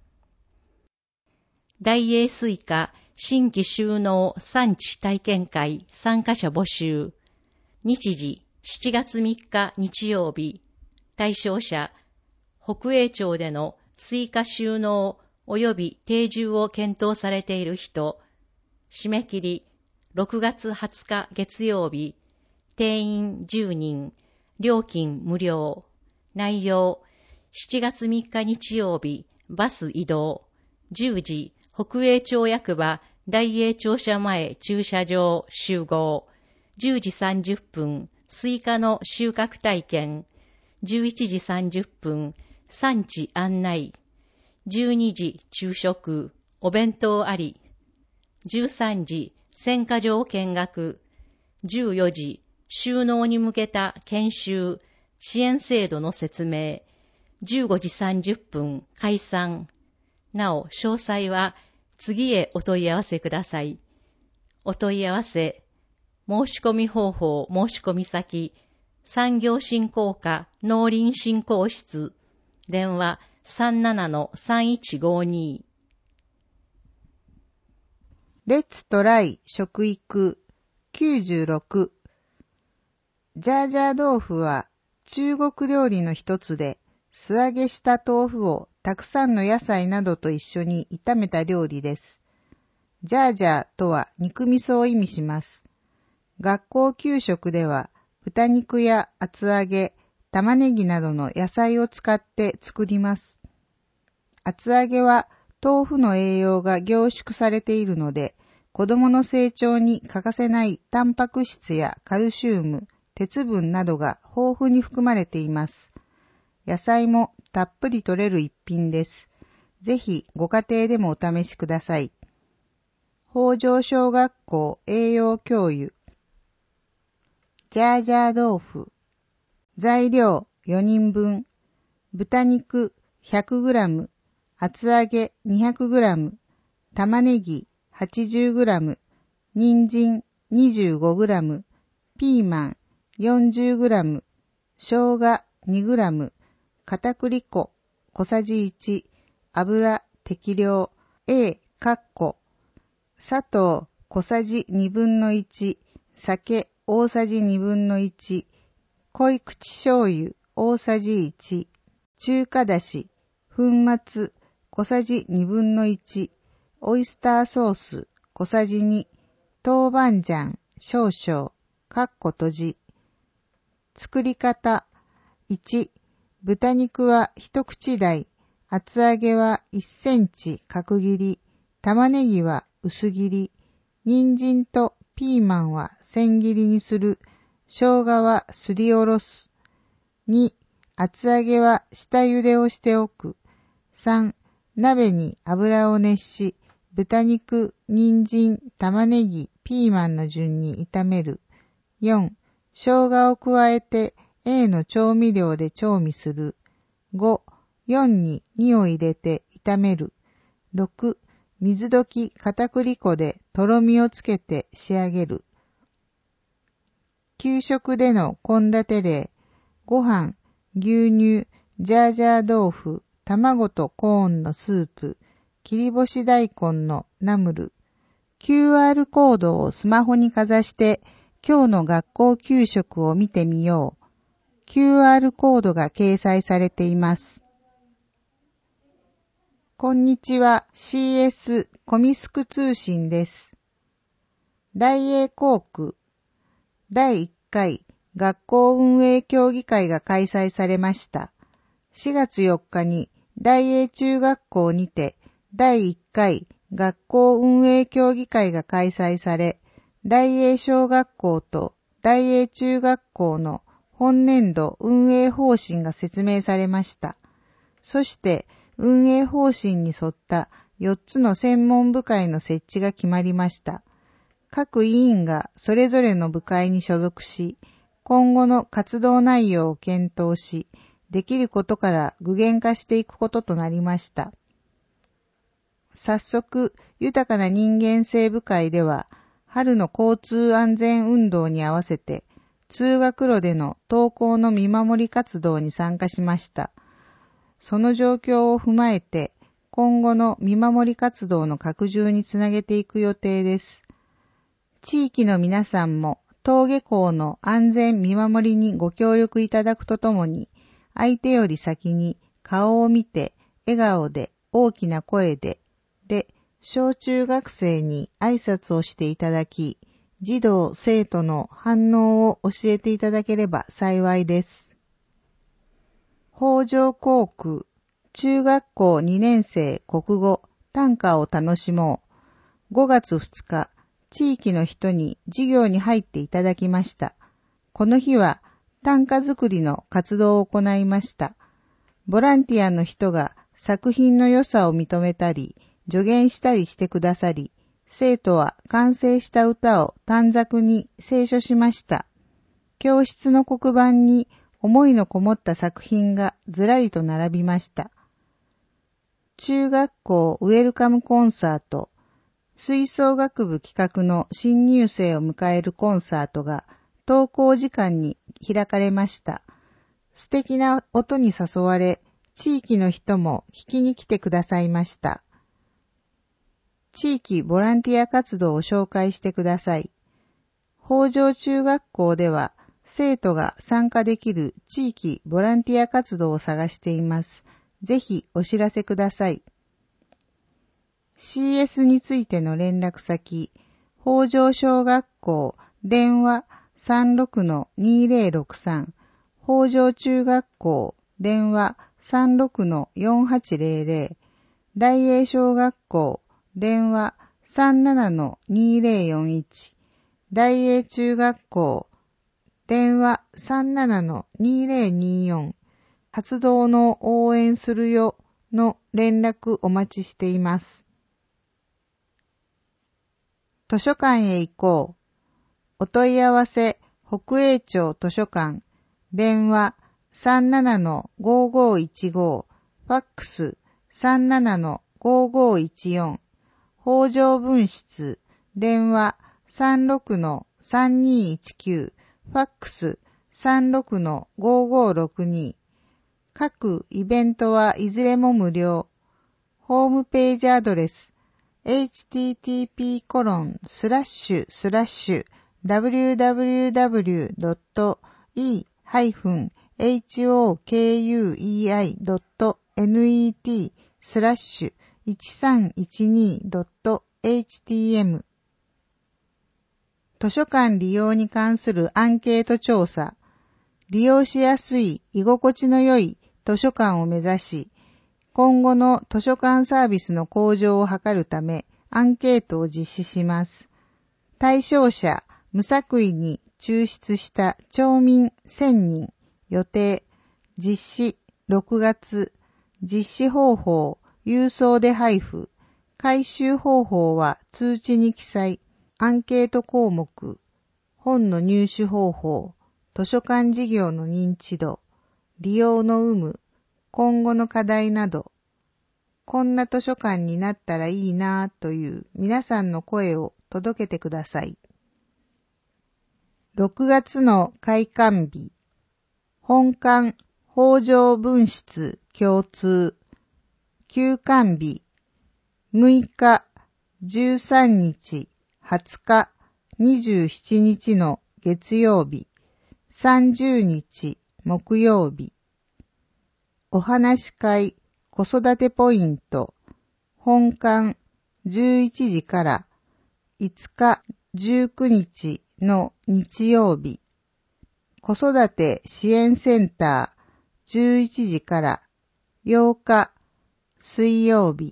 [SPEAKER 2] 大英スイカ新規収納産地体験会参加者募集。日時7月3日日曜日。対象者、北栄町でのスイカ収納及び定住を検討されている人。締め切り6月20日月曜日。定員10人。料金無料。内容、7月3日日曜日、バス移動。10時、北栄町役場、大栄庁舎前駐車場集合。10時30分、スイカの収穫体験。11時30分、産地案内。12時、昼食、お弁当あり。13時、選果場見学。14時、収納に向けた研修、支援制度の説明。15時30分、解散。なお、詳細は次へお問い合わせください。お問い合わせ、申し込み方法、申し込み先、産業振興課農林振興室、電話 37-3152。
[SPEAKER 3] レッツトライ食育96。ジャージャー豆腐は中国料理の一つで、素揚げした豆腐をたくさんの野菜などと一緒に炒めた料理です。 ジャージャーとは肉味噌を意味します。学校給食では豚肉や厚揚げ、玉ねぎなどの野菜を使って作ります。厚揚げは豆腐の栄養が凝縮されているので、子供の成長に欠かせないタンパク質やカルシウム、鉄分などが豊富に含まれています。野菜もたっぷり摂れる一品です。ぜひご家庭でもお試しください。北条小学校栄養教諭。ジャージャー豆腐。材料4人分。豚肉 100g、厚揚げ 200g、玉ねぎ 80g、人参 25g、ピーマン 40g、生姜 2g、片栗粉小さじ1、油適量 A、砂糖小さじ1/2、酒大さじ1/2、濃い口醤油大さじ1、中華だし、粉末小さじ1/2、オイスターソース小さじ2、豆板醤少々、閉じ。作り方。1、豚肉は一口大、厚揚げは1センチ角切り、玉ねぎは薄切り、人参とピーマンは千切りにする、生姜はすりおろす。2、厚揚げは下茹でをしておく。3、鍋に油を熱し、豚肉、人参、玉ねぎ、ピーマンの順に炒める。4、生姜を加えて A の調味料で調味する。5、4に2を入れて炒める。6、水溶き片栗粉でとろみをつけて仕上げる。給食での献立例。ご飯、牛乳、ジャージャー豆腐、卵とコーンのスープ、切り干し大根のナムル。QR コードをスマホにかざして今日の学校給食を見てみよう。QR コードが掲載されています。こんにちは、CS コミスク通信です。大英航空第1回学校運営協議会が開催されました。4月4日に大英中学校にて第1回学校運営協議会が開催され、大英小学校と大英中学校の本年度運営方針が説明されました。そして運営方針に沿った4つの専門部会の設置が決まりました。各委員がそれぞれの部会に所属し、今後の活動内容を検討し、できることから具現化していくこととなりました。早速、豊かな人間性部会では、春の交通安全運動に合わせて、通学路での登校の見守り活動に参加しました。その状況を踏まえて、今後の見守り活動の拡充につなげていく予定です。地域の皆さんも登下校の安全見守りにご協力いただくとともに、相手より先に顔を見て、笑顔で、大きな声で、小中学生に挨拶をしていただき、児童生徒の反応を教えていただければ幸いです。北条航空中学校2年生国語短歌を楽しもう。5月2日、地域の人に授業に入っていただきました。この日は短歌作りの活動を行いました。ボランティアの人が作品の良さを認めたり、助言したりしてくださり、生徒は完成した歌を短冊に清書しました。教室の黒板に思いのこもった作品がずらりと並びました。中学校ウェルカムコンサート、吹奏楽部企画の新入生を迎えるコンサートが登校時間に開かれました。素敵な音に誘われ、地域の人も聞きに来てくださいました。地域ボランティア活動を紹介してください。北条中学校では生徒が参加できる地域ボランティア活動を探しています。ぜひお知らせください。 CS についての連絡先、北条小学校、電話 36-2063、北条中学校、電話 36-4800、大英小学校、電話 37-2041、大英中学校、電話 37-2024、活動の応援するよの連絡お待ちしています。図書館へ行こう。お問い合わせ、北栄町図書館、電話 37-5515、ファックス 37-5514、北条分室、電話 36-3219、ファックス 36-5562。各イベントはいずれも無料。ホームページアドレス、http://www.e-hokui.net/1312.htm。 図書館利用に関するアンケート調査。利用しやすい、居心地の良い図書館を目指し、今後の図書館サービスの向上を図るため、アンケートを実施します。対象者、無作為に抽出した町民1000人、予定、実施6月、実施方法、郵送で配布、回収方法は通知に記載、アンケート項目、本の入手方法、図書館事業の認知度、利用の有無、今後の課題など、こんな図書館になったらいいなぁという皆さんの声を届けてください。6月の開館日、本館、北条分室共通、休館日、6日、13日、20日、27日の月曜日、30日、木曜日。お話し会、子育てポイント、本館、11時から5日、19日の日曜日。子育て支援センター、11時から8日、水曜日。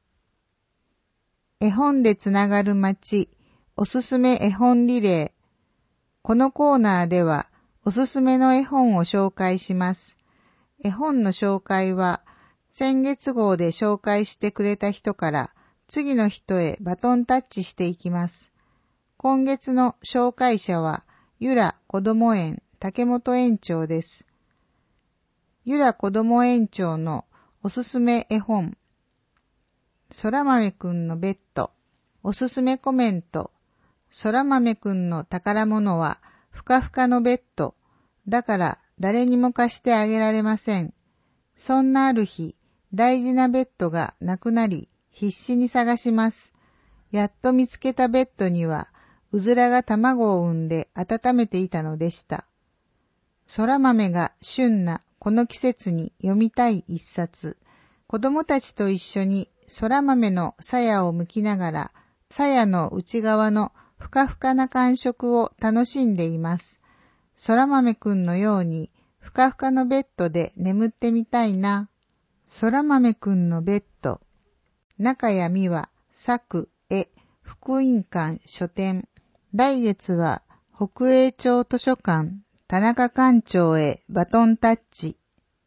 [SPEAKER 3] 絵本でつながる街、おすすめ絵本リレー。このコーナーでは、おすすめの絵本を紹介します。絵本の紹介は、先月号で紹介してくれた人から次の人へバトンタッチしていきます。今月の紹介者は、ゆらこども園竹本園長です。ゆらこども園長のおすすめ絵本。そらまめくんのベッド。おすすめコメント。そらまめくんの宝物は、ふかふかのベッド。だから誰にも貸してあげられません。そんなある日、大事なベッドがなくなり、必死に探します。やっと見つけたベッドには、うずらが卵を産んで温めていたのでした。そら豆が旬なこの季節に読みたい一冊。子供たちと一緒にそら豆の鞘を剥きながら、鞘の内側のふかふかな感触を楽しんでいます。そら豆くんのようにふかふかのベッドで眠ってみたいな。そら豆くんのベッド。中谷美和、作、絵、福音館書店。来月は北栄町図書館、田中館長へバトンタッチ。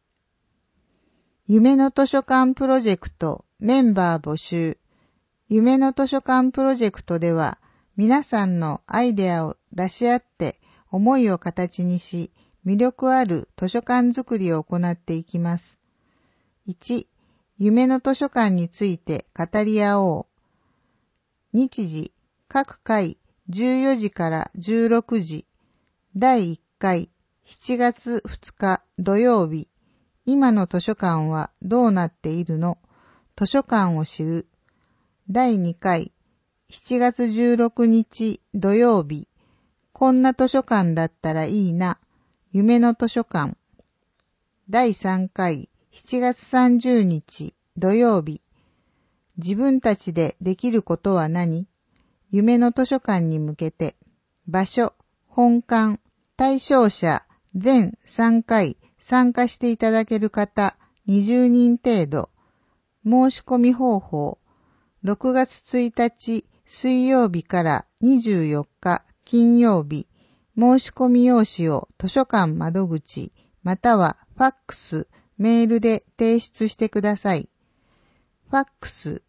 [SPEAKER 3] 夢の図書館プロジェクトメンバー募集。夢の図書館プロジェクトでは、皆さんのアイデアを出し合って思いを形にし、魅力ある図書館づくりを行っていきます。1、夢の図書館について語り合おう。日時、各回14時から16時。第1回、7月2日土曜日。今の図書館はどうなっているの？図書館を知る。第2回、7月16日土曜日。こんな図書館だったらいいな。夢の図書館。第3回、7月30日土曜日。 自分たちでできることは何？夢の図書館に向けて。場所、本館、対象者、全3回参加していただける方、20人程度。申し込み方法、6月1日水曜日から24日金曜日、申し込み用紙を図書館窓口、またはファックス、メールで提出してください。ファックス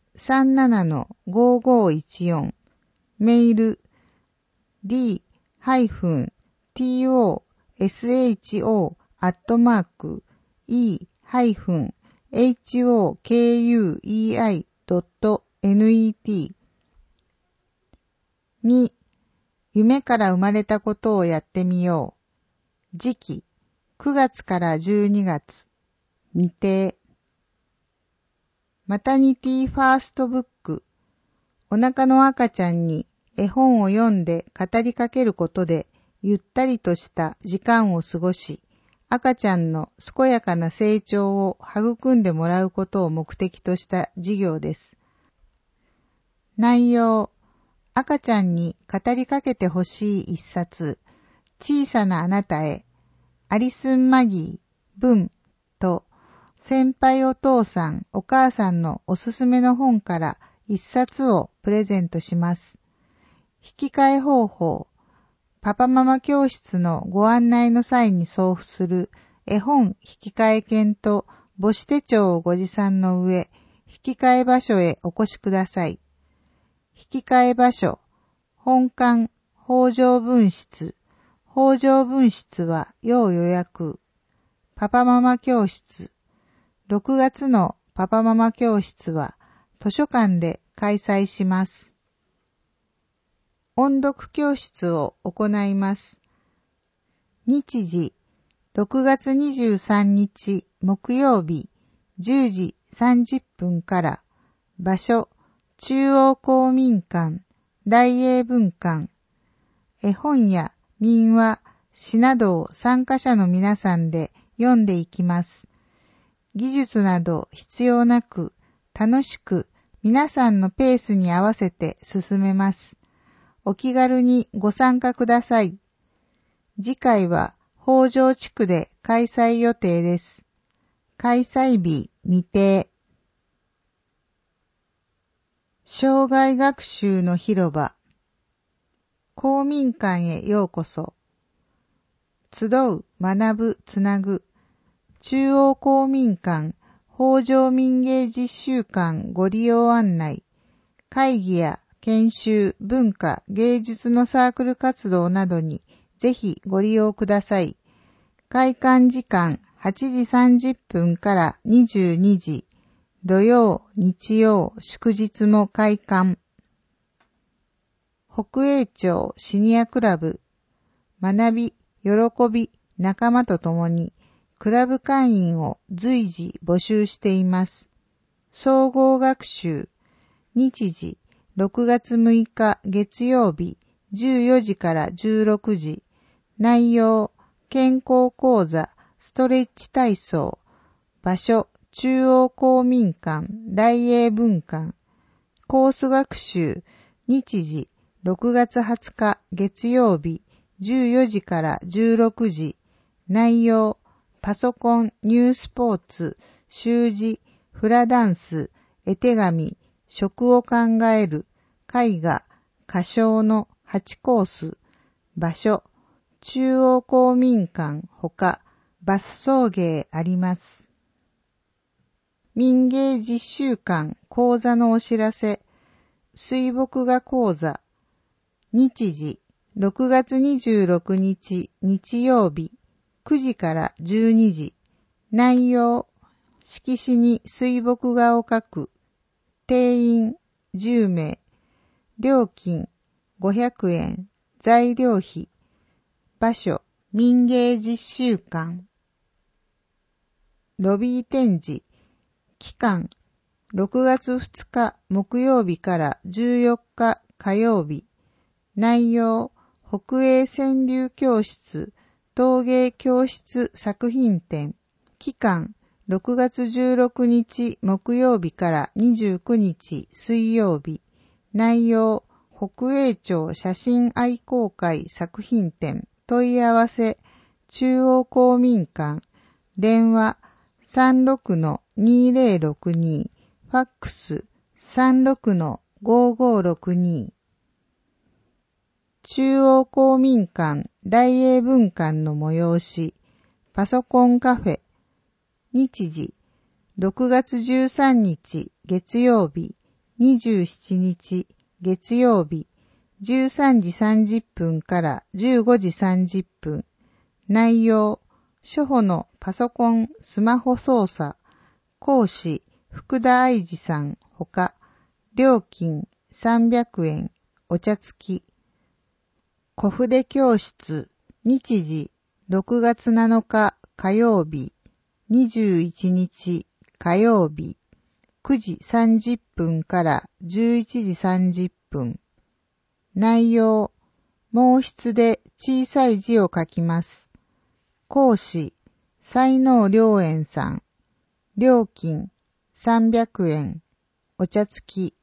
[SPEAKER 3] 37-5514、メール d-sho@e-hokui.net。 2. 夢から生まれたことをやってみよう。時期9月から12月。未定。マタニティファーストブック。お腹の赤ちゃんに絵本を読んで語りかけることでゆったりとした時間を過ごし、赤ちゃんの健やかな成長を育んでもらうことを目的とした事業です。内容、赤ちゃんに語りかけてほしい一冊、小さなあなたへ、アリスン・マギー、文と、先輩お父さん、お母さんのおすすめの本から一冊をプレゼントします。引き換え方法、パパママ教室のご案内の際に送付する絵本引き換え券と母子手帳をご持参の上、引き換え場所へお越しください。引き換え場所、本館、北条分室。北条分室は要予約。パパママ教室。6月のパパママ教室は図書館で開催します。音読教室を行います。日時、6月23日木曜日10時30分から。場所、中央公民館、大英文館。絵本や民話、詩などを参加者の皆さんで読んでいきます。技術など必要なく、楽しく皆さんのペースに合わせて進めます。お気軽にご参加ください。次回は北条地区で開催予定です。開催日未定。生涯学習の広場。公民館へようこそ。集う、学ぶ、つなぐ。中央公民館、北条民芸実習館ご利用案内。会議や研修、文化、芸術のサークル活動などにぜひご利用ください。開館時間8時30分から22時。土曜、日曜、祝日も開館。北栄町シニアクラブ。学び、喜び、仲間と共に、クラブ会員を随時募集しています。総合学習。日時、6月6日月曜日14時から16時。内容、健康講座、ストレッチ体操。場所、中央公民館、大英文館。コース学習、日時、6月20日月曜日14時から16時。内容、パソコン、ニュースポーツ、習字、フラダンス、絵手紙、食を考える、絵画、歌唱の8コース。場所、中央公民館ほかバス送迎あります。民芸実習館講座のお知らせ。水墨画講座。日時、6月26日日曜日9時から12時。内容、色紙に水墨画を描く。定員10名。料金500円。材料費。場所、民芸実習館。ロビー展示。期間、6月2日木曜日から14日火曜日。内容、北栄川柳教室、陶芸教室作品展。期間、 6月16日木曜日から29日水曜日。内容、北栄町写真愛好会作品展。問い合わせ、中央公民館。電話、36-2062。ファックス、36-5562。中央公民館大英文館の催し、パソコンカフェ。日時、6月13日月曜日、27日月曜日、13時30分から15時30分。内容、初歩のパソコン、スマホ操作。講師、福田愛二さんほか。料金、300円。お茶付き。小筆教室。日時、6月7日火曜日。21日火曜日。9時30分から11時30分。内容、毛筆で小さい字を書きます。講師、才能良園さん。料金、300円。お茶付き。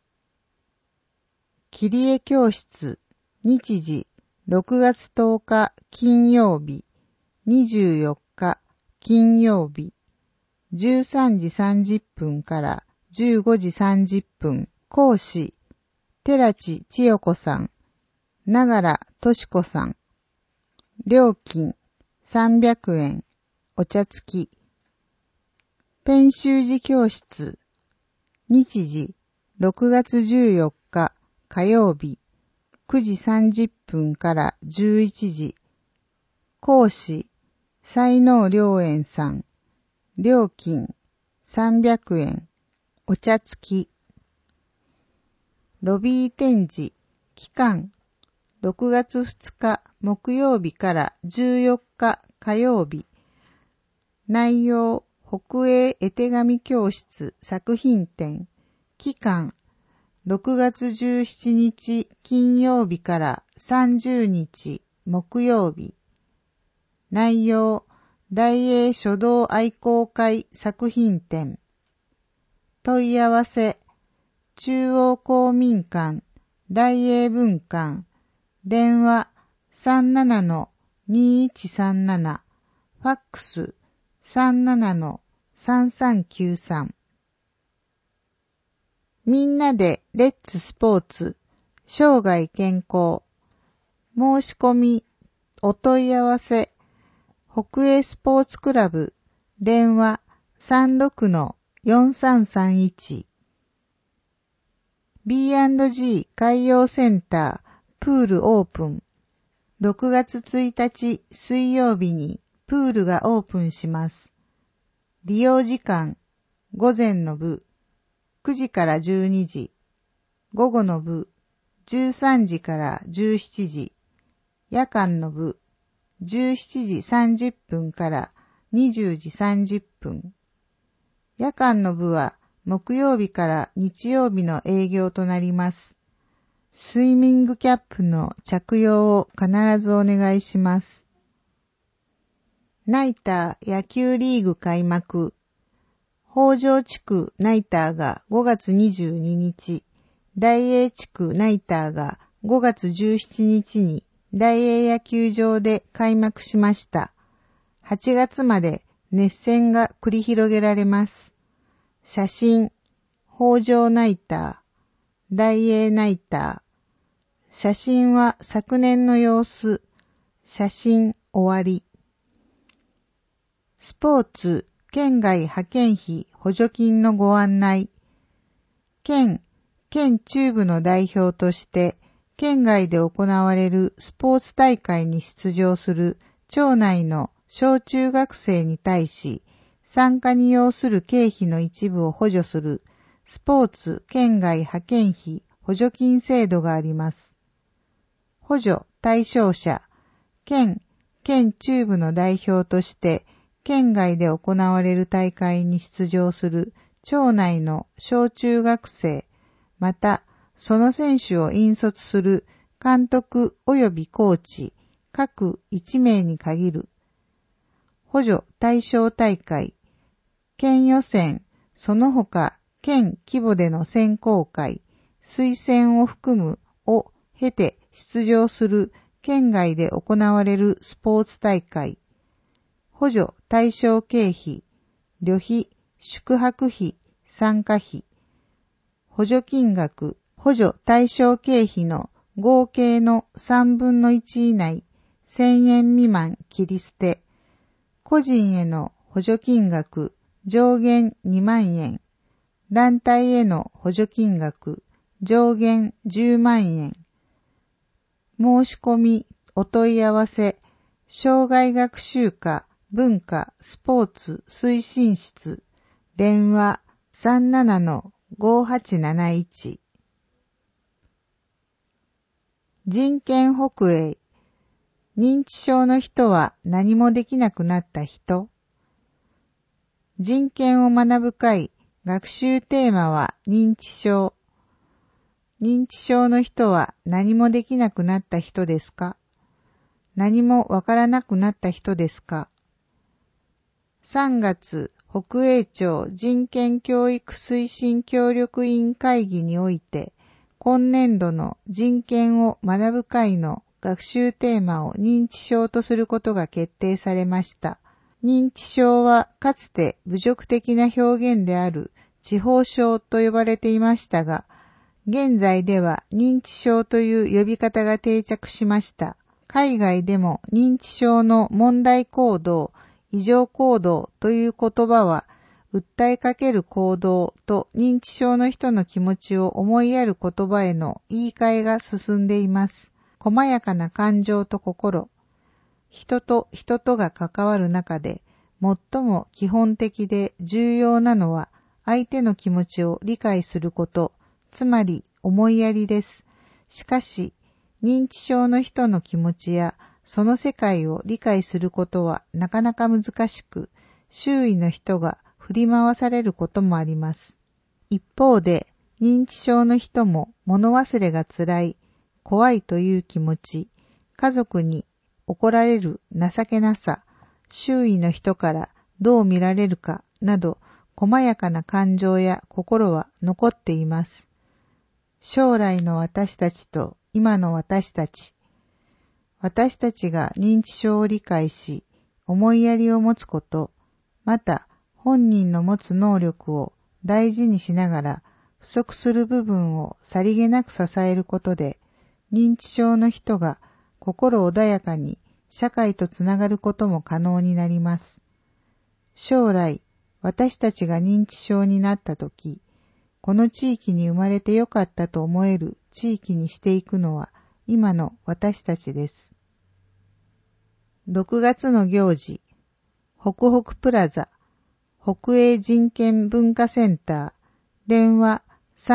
[SPEAKER 3] 切り絵教室。日時、6月10日金曜日。24日金曜日。13時30分から15時30分。講師、寺地千代子さん。長良敏子さん。料金、300円。お茶付き。ペン習字教室。日時、6月14日火曜日。9時30分から11時。講師、才能良園さん。料金、300円。お茶付き。ロビー展示。期間、6月2日木曜日から14日火曜日。内容、北栄絵手紙教室作品展。期間、6月17日金曜日から30日木曜日。内容、大英書道愛好会作品展。問い合わせ、中央公民館大英文館。電話、37-2137。ファックス、37-3393。みんなでレッツスポーツ。生涯健康。申し込み、お問い合わせ、北栄スポーツクラブ。電話、36-4331。B&G 海洋センター、プールオープン。6月1日水曜日にプールがオープンします。利用時間、午前の部、9時から12時。午後の部、13時から17時。夜間の部、17時30分から20時30分。夜間の部は木曜日から日曜日の営業となります。スイミングキャップの着用を必ずお願いします。ナイター野球リーグ開幕。北条地区ナイターが5月22日、大英地区ナイターが5月17日に大英野球場で開幕しました。8月まで熱戦が繰り広げられます。写真、北条ナイター、大英ナイター。写真は昨年の様子。写真終わり。スポーツ、県外派遣費補助金のご案内。県中部の代表として、県外で行われるスポーツ大会に出場する町内の小中学生に対し、参加に要する経費の一部を補助するスポーツ県外派遣費補助金制度があります。補助対象者、県中部の代表として、県外で行われる大会に出場する町内の小中学生、またその選手を引率する監督及びコーチ、各1名に限る。補助対象大会、 県予選、その他県規模での選考会、推薦を含むを経て出場する県外で行われるスポーツ大会、補助対象経費、旅費、宿泊費、参加費、補助金額、補助対象経費の合計の3分の1以内、1000円未満切り捨て、個人への補助金額上限2万円、団体への補助金額上限10万円、申し込み、お問い合わせ、障害学習課、文化、スポーツ推進室、電話 37-5871。人権北営、認知症の人は何もできなくなった人。人権を学ぶ会、学習テーマは認知症。認知症の人は何もできなくなった人ですか？何もわからなくなった人ですか？3月、北栄町人権教育推進協力委員会議において、今年度の人権を学ぶ会の学習テーマを認知症とすることが決定されました。認知症はかつて侮辱的な表現である痴呆症と呼ばれていましたが、現在では認知症という呼び方が定着しました。海外でも認知症の問題行動、異常行動という言葉は、訴えかける行動と認知症の人の気持ちを思いやる言葉への言い換えが進んでいます。細やかな感情と心、人と人とが関わる中で、最も基本的で重要なのは、相手の気持ちを理解すること、つまり思いやりです。しかし、認知症の人の気持ちやその世界を理解することはなかなか難しく、周囲の人が振り回されることもあります。一方で、認知症の人も物忘れがつらい、怖いという気持ち、家族に怒られる情けなさ、周囲の人からどう見られるかなど、細やかな感情や心は残っています。将来の私たちと今の私たち。私たちが認知症を理解し、思いやりを持つこと、また本人の持つ能力を大事にしながら不足する部分をさりげなく支えることで、認知症の人が心穏やかに社会とつながることも可能になります。将来、私たちが認知症になったとき、この地域に生まれてよかったと思える地域にしていくのは今の私たちです。6月の行事、北北プラザ、北栄人権文化センター、電話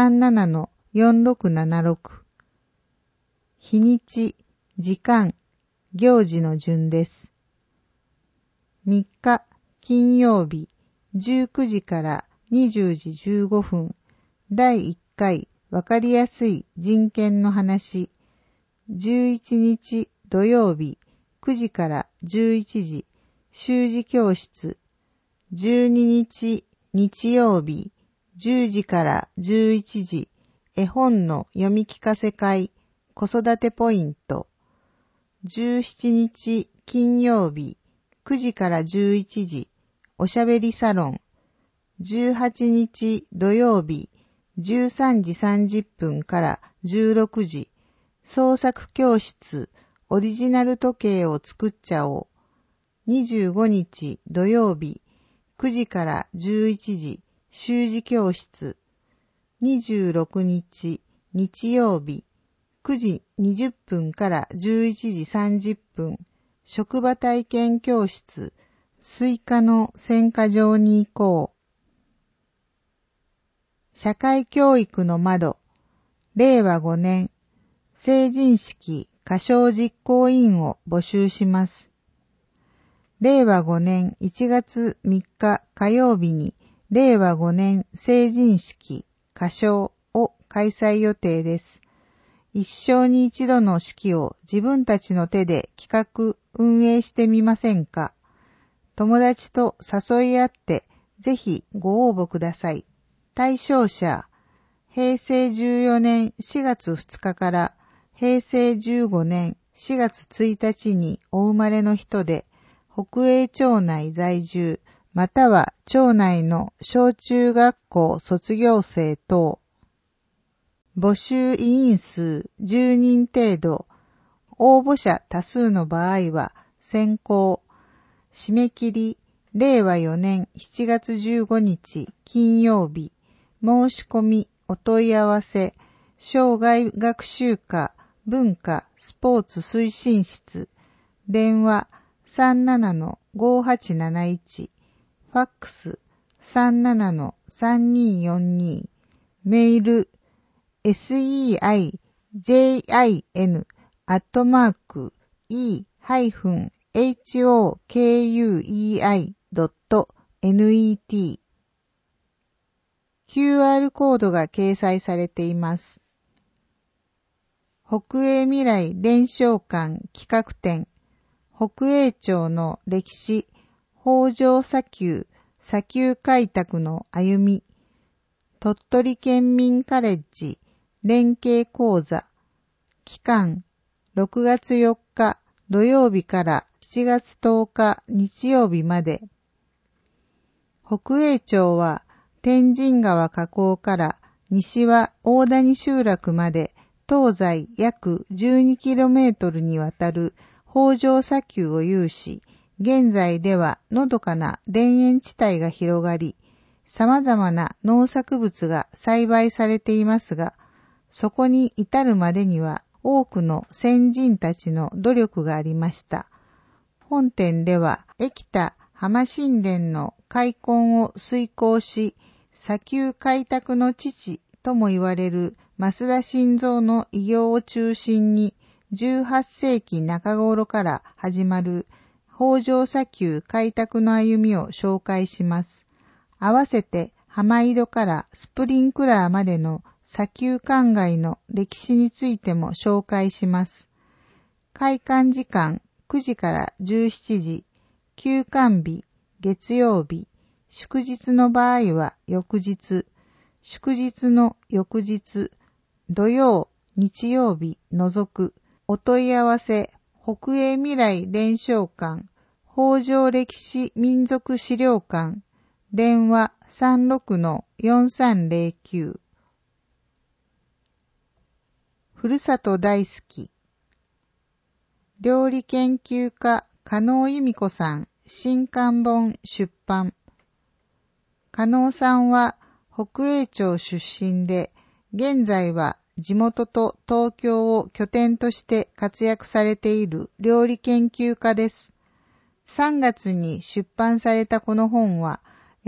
[SPEAKER 3] 37-4676。日にち、時間、行事の順です。3日、金曜日、19時から20時15分、第1回わかりやすい人権の話。11日土曜日、9時から11時、習字教室。12日日曜日、10時から11時、絵本の読み聞かせ会、子育てポイント。17日金曜日、9時から11時、おしゃべりサロン。18日土曜日、13時30分から16時、創作教室、オリジナル時計を作っちゃおう。25日土曜日、9時から11時、習字教室。26日日曜日、9時20分から11時30分、職場体験教室、スイカの選果場に行こう。社会教育の窓、令和5年、成人式歌唱実行委員を募集します。令和5年1月3日火曜日に、令和5年成人式歌唱を開催予定です。一生に一度の式を自分たちの手で企画、運営してみませんか？友達と誘い合ってぜひご応募ください。対象者、平成14年4月2日から平成15年4月1日にお生まれの人で、北栄町内在住、または町内の小中学校卒業生等。募集委員数10人程度。応募者多数の場合は選考。締め切り、令和4年7月15日金曜日。申し込み、お問い合わせ、生涯学習課、文化、スポーツ推進室。電話 37-5871。ファックス 37-3242。メール sein-e-hokuei.net QR コードが掲載されています。北栄未来伝承館企画展、北栄町の歴史、北条砂丘開拓の歩み、鳥取県民カレッジ連携講座、期間6月4日土曜日から7月10日日曜日まで。北栄町は天神川河口から西は大谷集落まで東西約 12km にわたる北条砂丘を有し、現在ではのどかな田園地帯が広がり、様々な農作物が栽培されていますが、そこに至るまでには多くの先人たちの努力がありました。本展では、液田浜神殿の開墾を遂行し、砂丘開拓の父とも言われる増田新三の偉業を中心に、18世紀中頃から始まる北条砂丘開拓の歩みを紹介します。合わせて浜井戸からスプリンクラーまでの砂丘灌漑の歴史についても紹介します。開館時間9時から17時、休館日月曜日、祝日の場合は翌日、祝日の翌日、土曜、日曜日除く。お問い合わせ、北栄未来伝承館、北条歴史民族資料館、電話 36-4309。ふるさと大好き。料理研究家、加納由美子さん、新刊本出版。加納さんは北栄町出身で、現在は地元と東京を拠点として活躍されている料理研究家です。3月に出版されたこの本は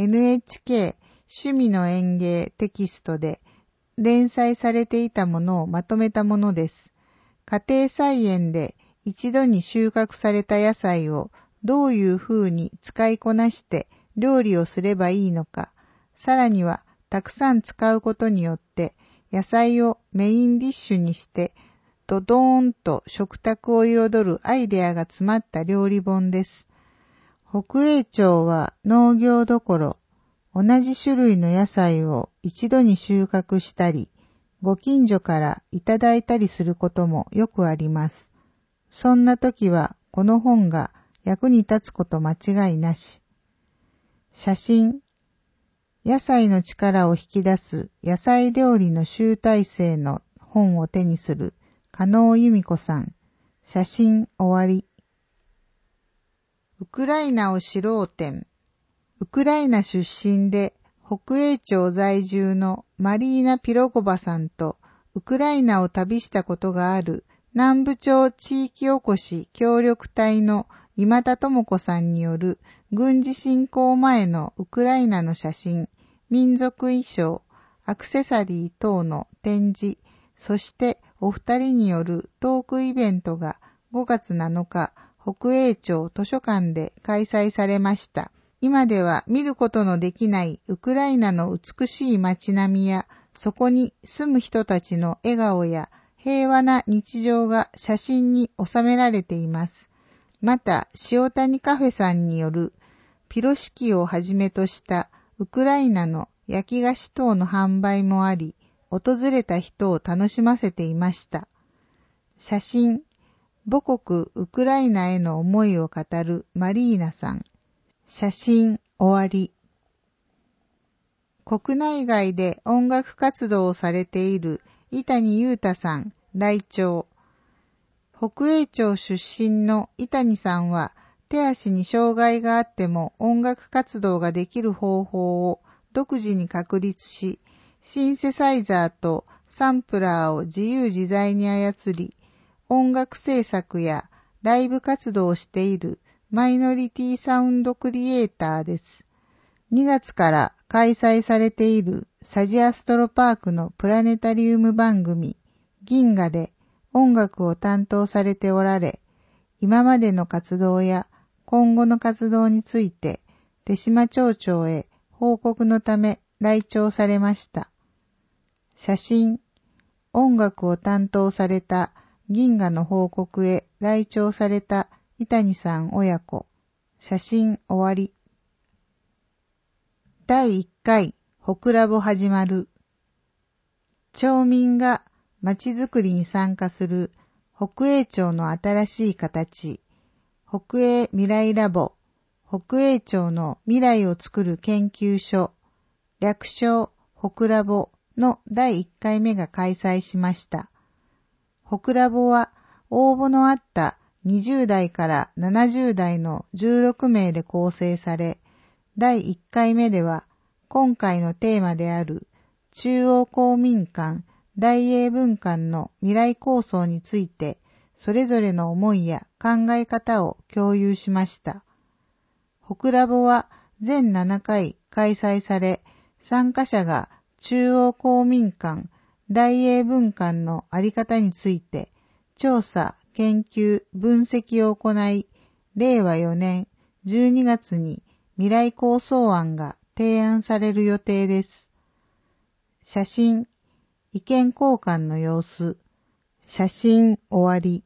[SPEAKER 3] NHK 趣味の園芸テキストで連載されていたものをまとめたものです。家庭菜園で一度に収穫された野菜をどういうふうに使いこなして料理をすればいいのか、さらにはたくさん使うことによって野菜をメインディッシュにしてドドーンと食卓を彩るアイデアが詰まった料理本です。北栄町は農業どころ、同じ種類の野菜を一度に収穫したり、ご近所からいただいたりすることもよくあります。そんな時はこの本が役に立つこと間違いなし。写真。野菜の力を引き出す野菜料理の集大成の本を手にする加納由美子さん。写真終わり。ウクライナを知ろう展。ウクライナ出身で北栄町在住のマリーナ・ピロゴバさんとウクライナを旅したことがある南部町地域おこし協力隊の今田智子さんによる軍事侵攻前のウクライナの写真、民族衣装、アクセサリー等の展示、そしてお二人によるトークイベントが5月7日、北栄町図書館で開催されました。今では見ることのできないウクライナの美しい街並みや、そこに住む人たちの笑顔や平和な日常が写真に収められています。また、塩谷カフェさんによるピロシキをはじめとしたウクライナの焼き菓子等の販売もあり、訪れた人を楽しませていました。写真、母国ウクライナへの思いを語るマリーナさん。写真終わり。国内外で音楽活動をされている伊谷裕太さん、来庁。北栄町出身の伊谷さんは、手足に障害があっても音楽活動ができる方法を独自に確立し、シンセサイザーとサンプラーを自由自在に操り、音楽制作やライブ活動をしているマイノリティサウンドクリエイターです。2月から開催されているサジアストロパークのプラネタリウム番組、銀河で音楽を担当されておられ、今までの活動や今後の活動について、手島町長へ報告のため来庁されました。写真、音楽を担当された銀河の報告へ来庁された伊谷さん親子。写真終わり。第1回北ラボ始まる。町民がまちづくりに参加する北栄町の新しい形。北栄未来ラボ、北栄町の未来をつくる研究所、略称北ラボの第1回目が開催しました。北ラボは応募のあった20代から70代の16名で構成され、第1回目では今回のテーマである中央公民館大英文館の未来構想について、それぞれの思いや考え方を共有しました。北ラボは全7回開催され、参加者が中央公民館、大英文館のあり方について、調査、研究、分析を行い、令和4年12月に未来構想案が提案される予定です。写真、意見交換の様子、写真終わり。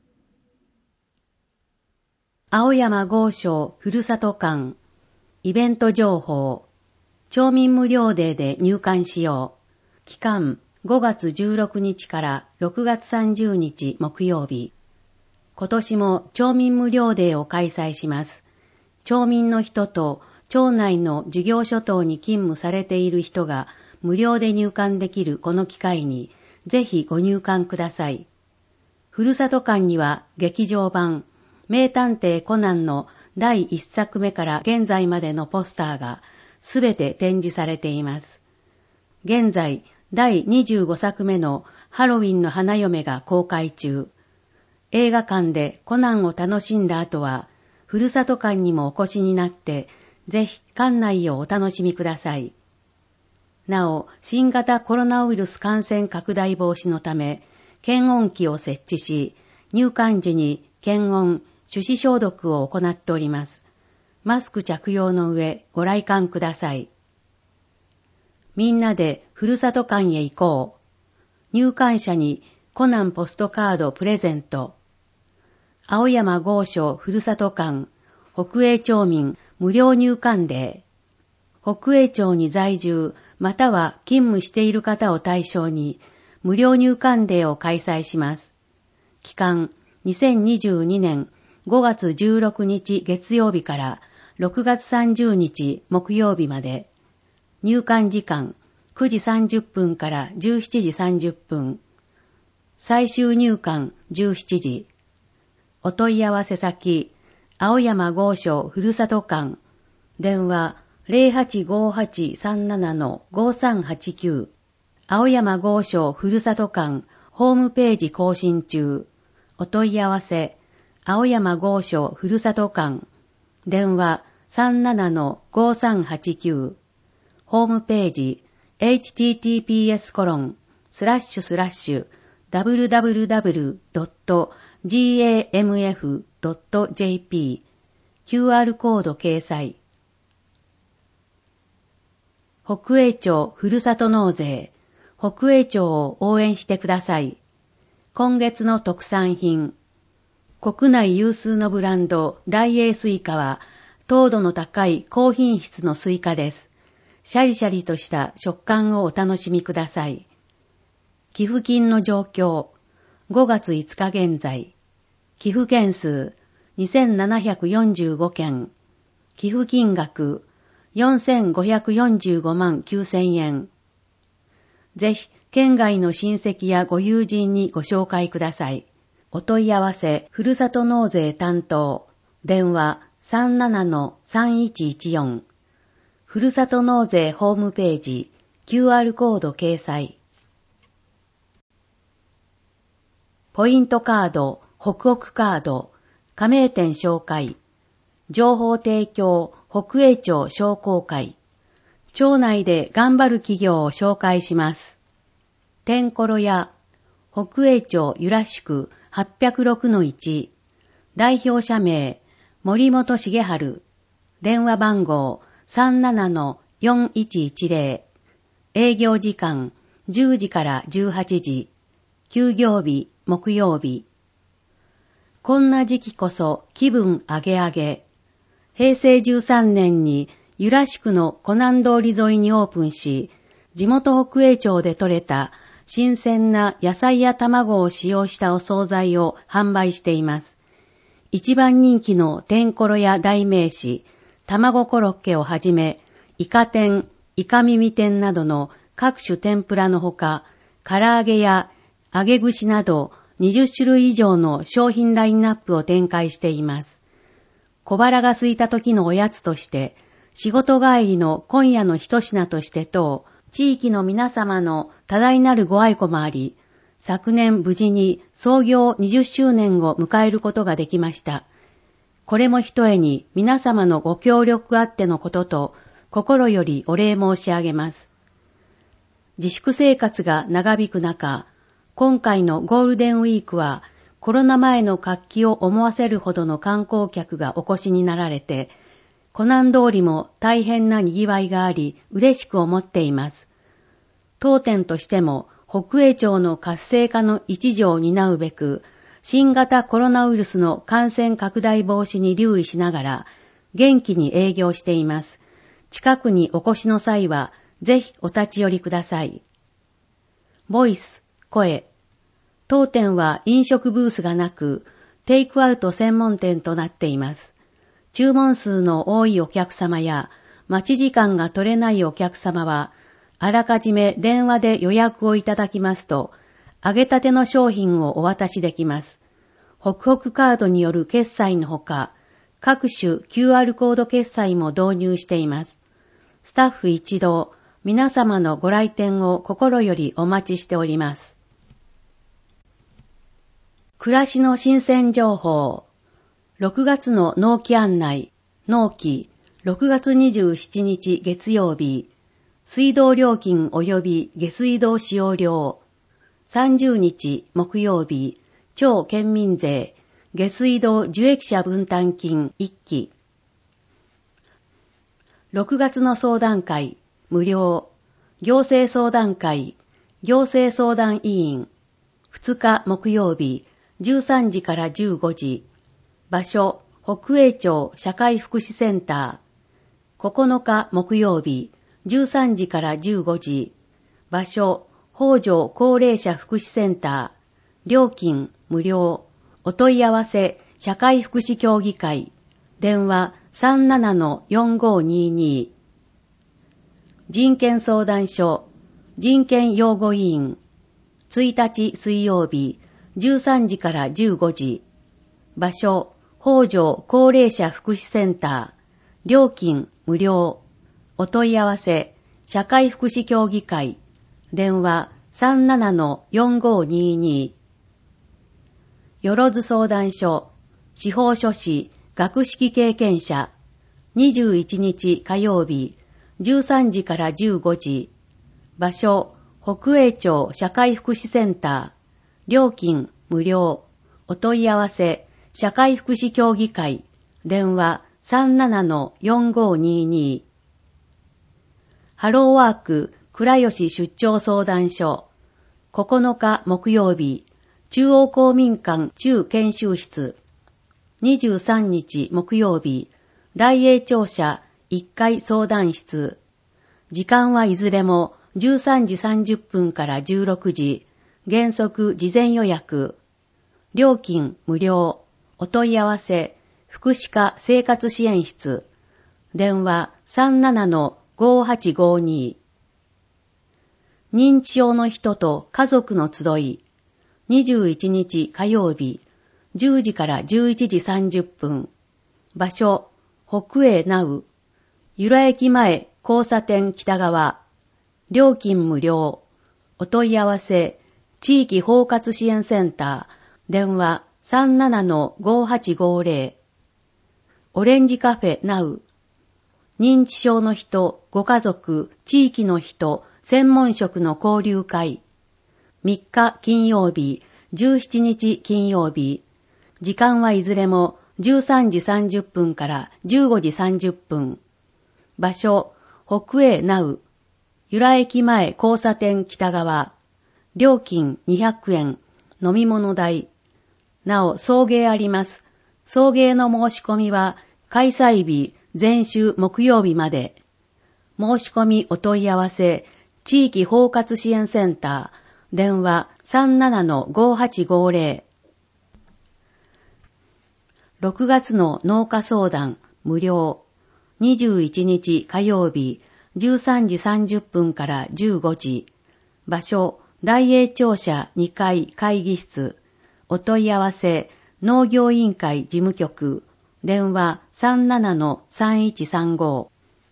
[SPEAKER 4] 青山豪商ふるさと館、イベント情報、町民無料デーで入館しよう。期間5月16日から6月30日木曜日。今年も町民無料デーを開催します。町民の人と町内の事業所等に勤務されている人が無料で入館できるこの機会にぜひご入館ください。ふるさと館には劇場版名探偵コナンの第1作目から現在までのポスターがすべて展示されています。現在第25作目のハロウィンの花嫁が公開中。映画館でコナンを楽しんだ後は、ふるさと館にもお越しになって、ぜひ館内をお楽しみください。なお、新型コロナウイルス感染拡大防止のため、検温器を設置し、入館時に検温、手指消毒を行っております。マスク着用の上、ご来館ください。みんなでふるさと館へ行こう。入館者にコナンポストカードプレゼント。青山豪商ふるさと館、北栄町民無料入館デー。北栄町に在住または勤務している方を対象に無料入館デーを開催します。期間2022年5月16日月曜日から6月30日木曜日まで。入館時間9時30分から17時30分。最終入館17時。お問い合わせ先、青山豪商ふるさと館。電話 085837-5389。青山豪商ふるさと館ホームページ更新中。お問い合わせ、青山豪商ふるさと館。電話 37-5389。ホームページ、https://www.gamf.jp QR コード掲載。北栄町ふるさと納税。北栄町を応援してください。今月の特産品。国内有数のブランド大栄スイカは糖度の高い高品質のスイカです。 シャリシャリとした食感をお楽しみください。寄付金の状況、5月5日現在、寄付件数2745件、寄付金額4545万9000円。ぜひ、県外の親戚やご友人にご紹介ください。お問い合わせ、ふるさと納税担当、電話 37-3114。ふるさと納税ホームページ、QR コード掲載。ポイントカード、北北カード、加盟店紹介、情報提供、北栄町商工会。町内で頑張る企業を紹介します。天ころ屋、北栄町由良宿 806-1、代表者名、森本重治、電話番号 37-4110、営業時間10時から18時、休業日木曜日。こんな時期こそ気分上げ上げ。平成13年に由良宿の湖南通り沿いにオープンし、地元北栄町で採れた新鮮な野菜や卵を使用したお惣菜を販売しています。一番人気の天ころや代名詞、卵コロッケをはじめ、イカ天、イカ耳天などの各種天ぷらのほか、唐揚げや揚げ串など20種類以上の商品ラインナップを展開しています。小腹が空いた時のおやつとして、仕事帰りの今夜の一品として等、地域の皆様の多大なるご愛顧もあり、昨年無事に創業20周年を迎えることができました。これもひとえに皆様のご協力あってのことと、心よりお礼申し上げます。自粛生活が長引く中、今回のゴールデンウィークはコロナ前の活気を思わせるほどの観光客がお越しになられて、湖南通りも大変な賑わいがあり、嬉しく思っています。当店としても、北栄町の活性化の一助を担うべく、新型コロナウイルスの感染拡大防止に留意しながら、元気に営業しています。近くにお越しの際は、ぜひお立ち寄りください。ボイス、声。当店は飲食ブースがなく、テイクアウト専門店となっています。注文数の多いお客様や、待ち時間が取れないお客様は、あらかじめ電話で予約をいただきますと、揚げたての商品をお渡しできます。北北カードによる決済のほか、各種 QR コード決済も導入しています。スタッフ一同、皆様のご来店を心よりお待ちしております。暮らしの新鮮情報。6月の納期案内。納期、6月27日月曜日。水道料金及び下水道使用料。30日木曜日。町県民税。下水道受益者分担金1期。6月の相談会。無料。行政相談会。行政相談委員。2日木曜日。13時から15時。場所、北栄町社会福祉センター。9日木曜日、13時から15時。場所、北条高齢者福祉センター。料金無料。お問い合わせ、社会福祉協議会。電話 37-4522。人権相談所、人権擁護委員。1日水曜日、13時から15時。場所、北条高齢者福祉センター。料金無料。お問い合わせ、社会福祉協議会。電話 37-4522。よろず相談所、司法書士、学識経験者。21日火曜日、13時から15時。場所、北栄町社会福祉センター。料金無料。お問い合わせ、社会福祉協議会。電話 37-4522。ハローワーク倉吉出張相談所。9日木曜日、中央公民館中研修室。23日木曜日、大栄庁舎1階相談室。 時間はいずれも13時30分から16時、原則事前予約。料金無料。お問い合わせ、福祉課生活支援室。電話 37-5852。認知症の人と家族の集い。21日火曜日、10時から11時30分。場所、北栄ナウ。由良駅前交差点北側。料金無料。お問い合わせ、地域包括支援センター。電話 37-5850。オレンジカフェナウ。認知症の人、ご家族、地域の人、専門職の交流会。3日金曜日、17日金曜日。時間はいずれも13時30分から15時30分。場所、北栄ナウ。由良駅前交差点北側。料金200円。飲み物代。なお、送迎あります。送迎の申し込みは、開催日、前週木曜日まで。申し込みお問い合わせ、地域包括支援センター。電話 37-5850。6月の農家相談、無料。21日火曜日、13時30分から15時。場所、大栄庁舎2階会議室。お問い合わせ、農業委員会事務局。電話 37-3135。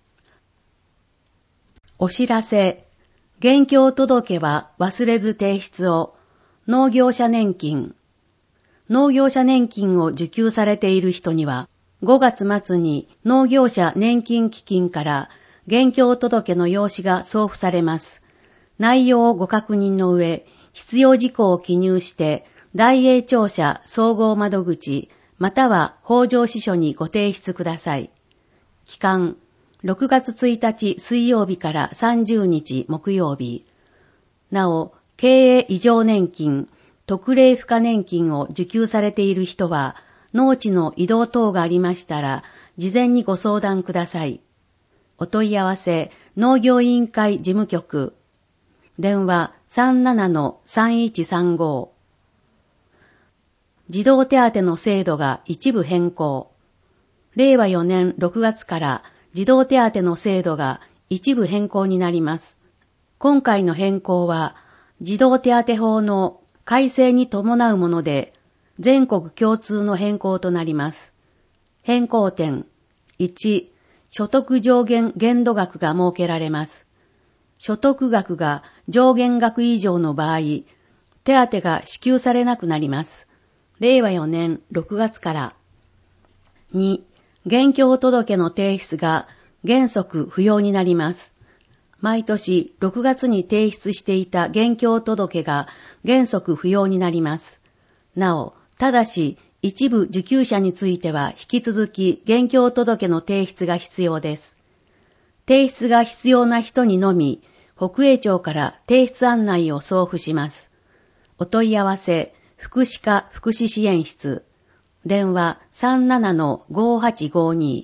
[SPEAKER 4] お知らせ。現況届は忘れず提出を。農業者年金。農業者年金を受給されている人には、5月末に農業者年金基金から現況届の用紙が送付されます。内容をご確認の上、必要事項を記入して、大栄庁舎総合窓口、または北条支所にご提出ください。期間、6月1日水曜日から30日木曜日。なお、経営異常年金、特例賦課年金を受給されている人は、農地の移動等がありましたら、事前にご相談ください。お問い合わせ、農業委員会事務局。電話 37-3135。児童手当の制度が一部変更。令和4年6月から児童手当の制度が一部変更になります。今回の変更は、児童手当法の改正に伴うもので、全国共通の変更となります。変更点。1、所得上限限度額が設けられます。所得額が上限額以上の場合、手当が支給されなくなります。令和4年6月から。2、現況届の提出が原則不要になります。毎年6月に提出していた現況届が原則不要になります。なお、ただし一部受給者については引き続き現況届の提出が必要です。提出が必要な人にのみ、北栄庁から提出案内を送付します。お問い合わせ、福祉課福祉支援室。電話 37-5852。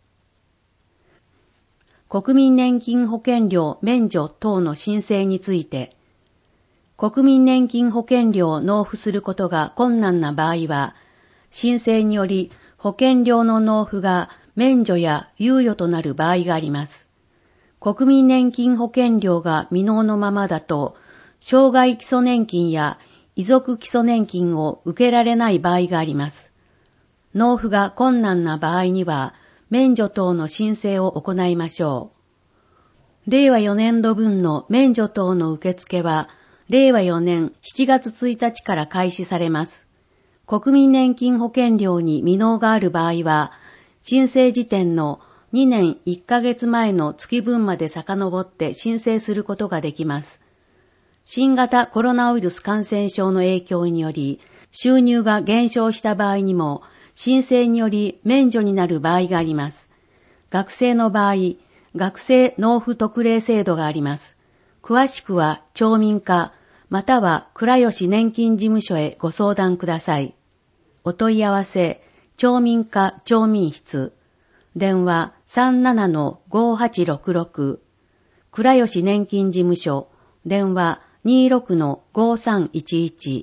[SPEAKER 4] 国民年金保険料免除等の申請について、国民年金保険料を納付することが困難な場合は、申請により保険料の納付が免除や猶予となる場合があります。国民年金保険料が未納のままだと、障害基礎年金や遺族基礎年金を受けられない場合があります。納付が困難な場合には、免除等の申請を行いましょう。令和4年度分の免除等の受付は、令和4年7月1日から開始されます。国民年金保険料に未納がある場合は、申請時点の2年1ヶ月前の月分まで遡って申請することができます。新型コロナウイルス感染症の影響により、収入が減少した場合にも、申請により免除になる場合があります。学生の場合、学生納付特例制度があります。詳しくは町民課、または倉吉年金事務所へご相談ください。お問い合わせ、町民課町民室。電話 37-5866。 倉吉年金事務所、電話 26-5311。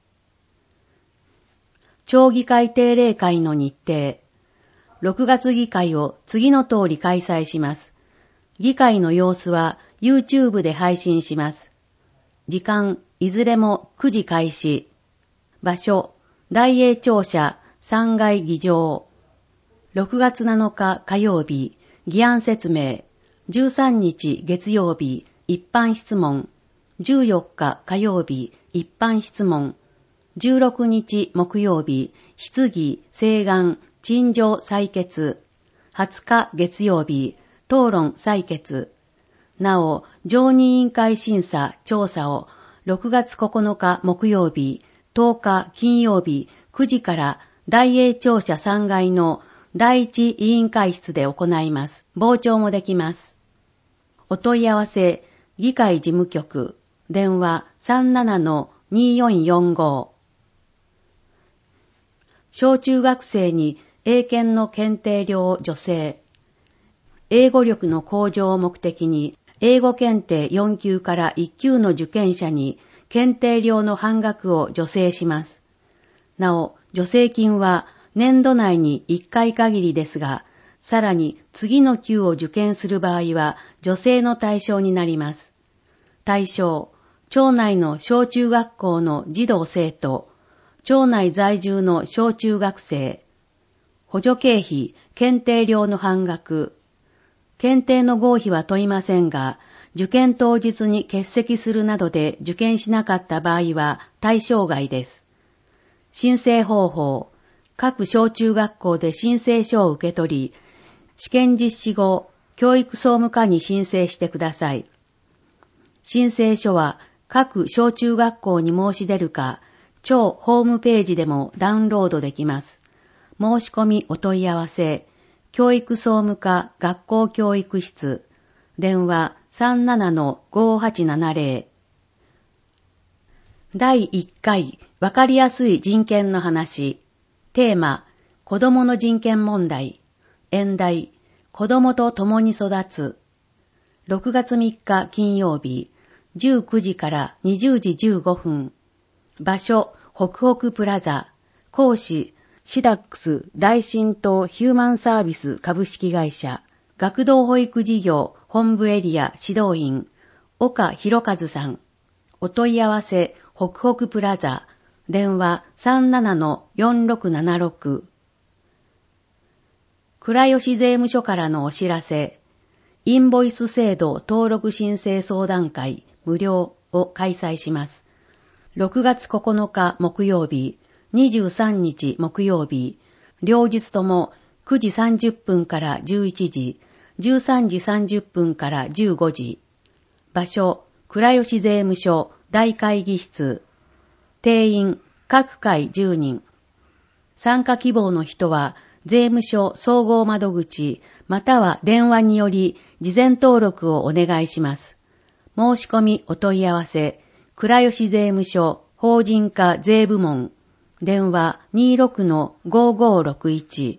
[SPEAKER 4] 町議会定例会の日程。6月議会を次の通り開催します。議会の様子は YouTube で配信します。時間、いずれも9時開始。場所、大栄庁舎3階議場。6月7日火曜日、議案説明。13日月曜日、一般質問。14日火曜日、一般質問。16日木曜日、質疑、請願、陳情採決。20日月曜日、討論採決。なお、常任委員会審査、調査を6月9日木曜日、10日金曜日9時から大栄庁舎3階の第一委員会室で行います。傍聴もできます。お問い合わせ、議会事務局、電話 37-2445。小中学生に英検の検定料助成。英語力の向上を目的に、英語検定4級から1級の受験者に検定料の半額を助成します。なお、助成金は年度内に1回限りですが、さらに次の級を受験する場合は助成の対象になります。対象、町内の小中学校の児童生徒、町内在住の小中学生、補助経費、検定料の半額、検定の合否は問いませんが、受験当日に欠席するなどで受験しなかった場合は対象外です。申請方法、各小中学校で申請書を受け取り、試験実施後、教育総務課に申請してください。申請書は各小中学校に申し出るか、町ホームページでもダウンロードできます。申し込みお問い合わせ、教育総務課学校教育室、電話 37-5870。第1回わかりやすい人権の話。テーマ、子どもの人権問題。演題、子どもと共に育つ。6月3日金曜日、19時から20時15分。場所、ホクホクプラザ。講師、シダックス大新島ヒューマンサービス株式会社。学童保育事業本部エリア指導員、岡博和さん。お問い合わせ、ホクホクプラザ。電話 37-4676。倉吉税務署からのお知らせ。インボイス制度登録申請相談会無料を開催します。6月9日木曜日、23日木曜日、両日とも9時30分から11時、13時30分から15時。場所、倉吉税務署大会議室。定員、各会10人。参加希望の人は、税務署総合窓口、または電話により、事前登録をお願いします。申し込みお問い合わせ、倉吉税務署法人課税部門。電話 26-5561。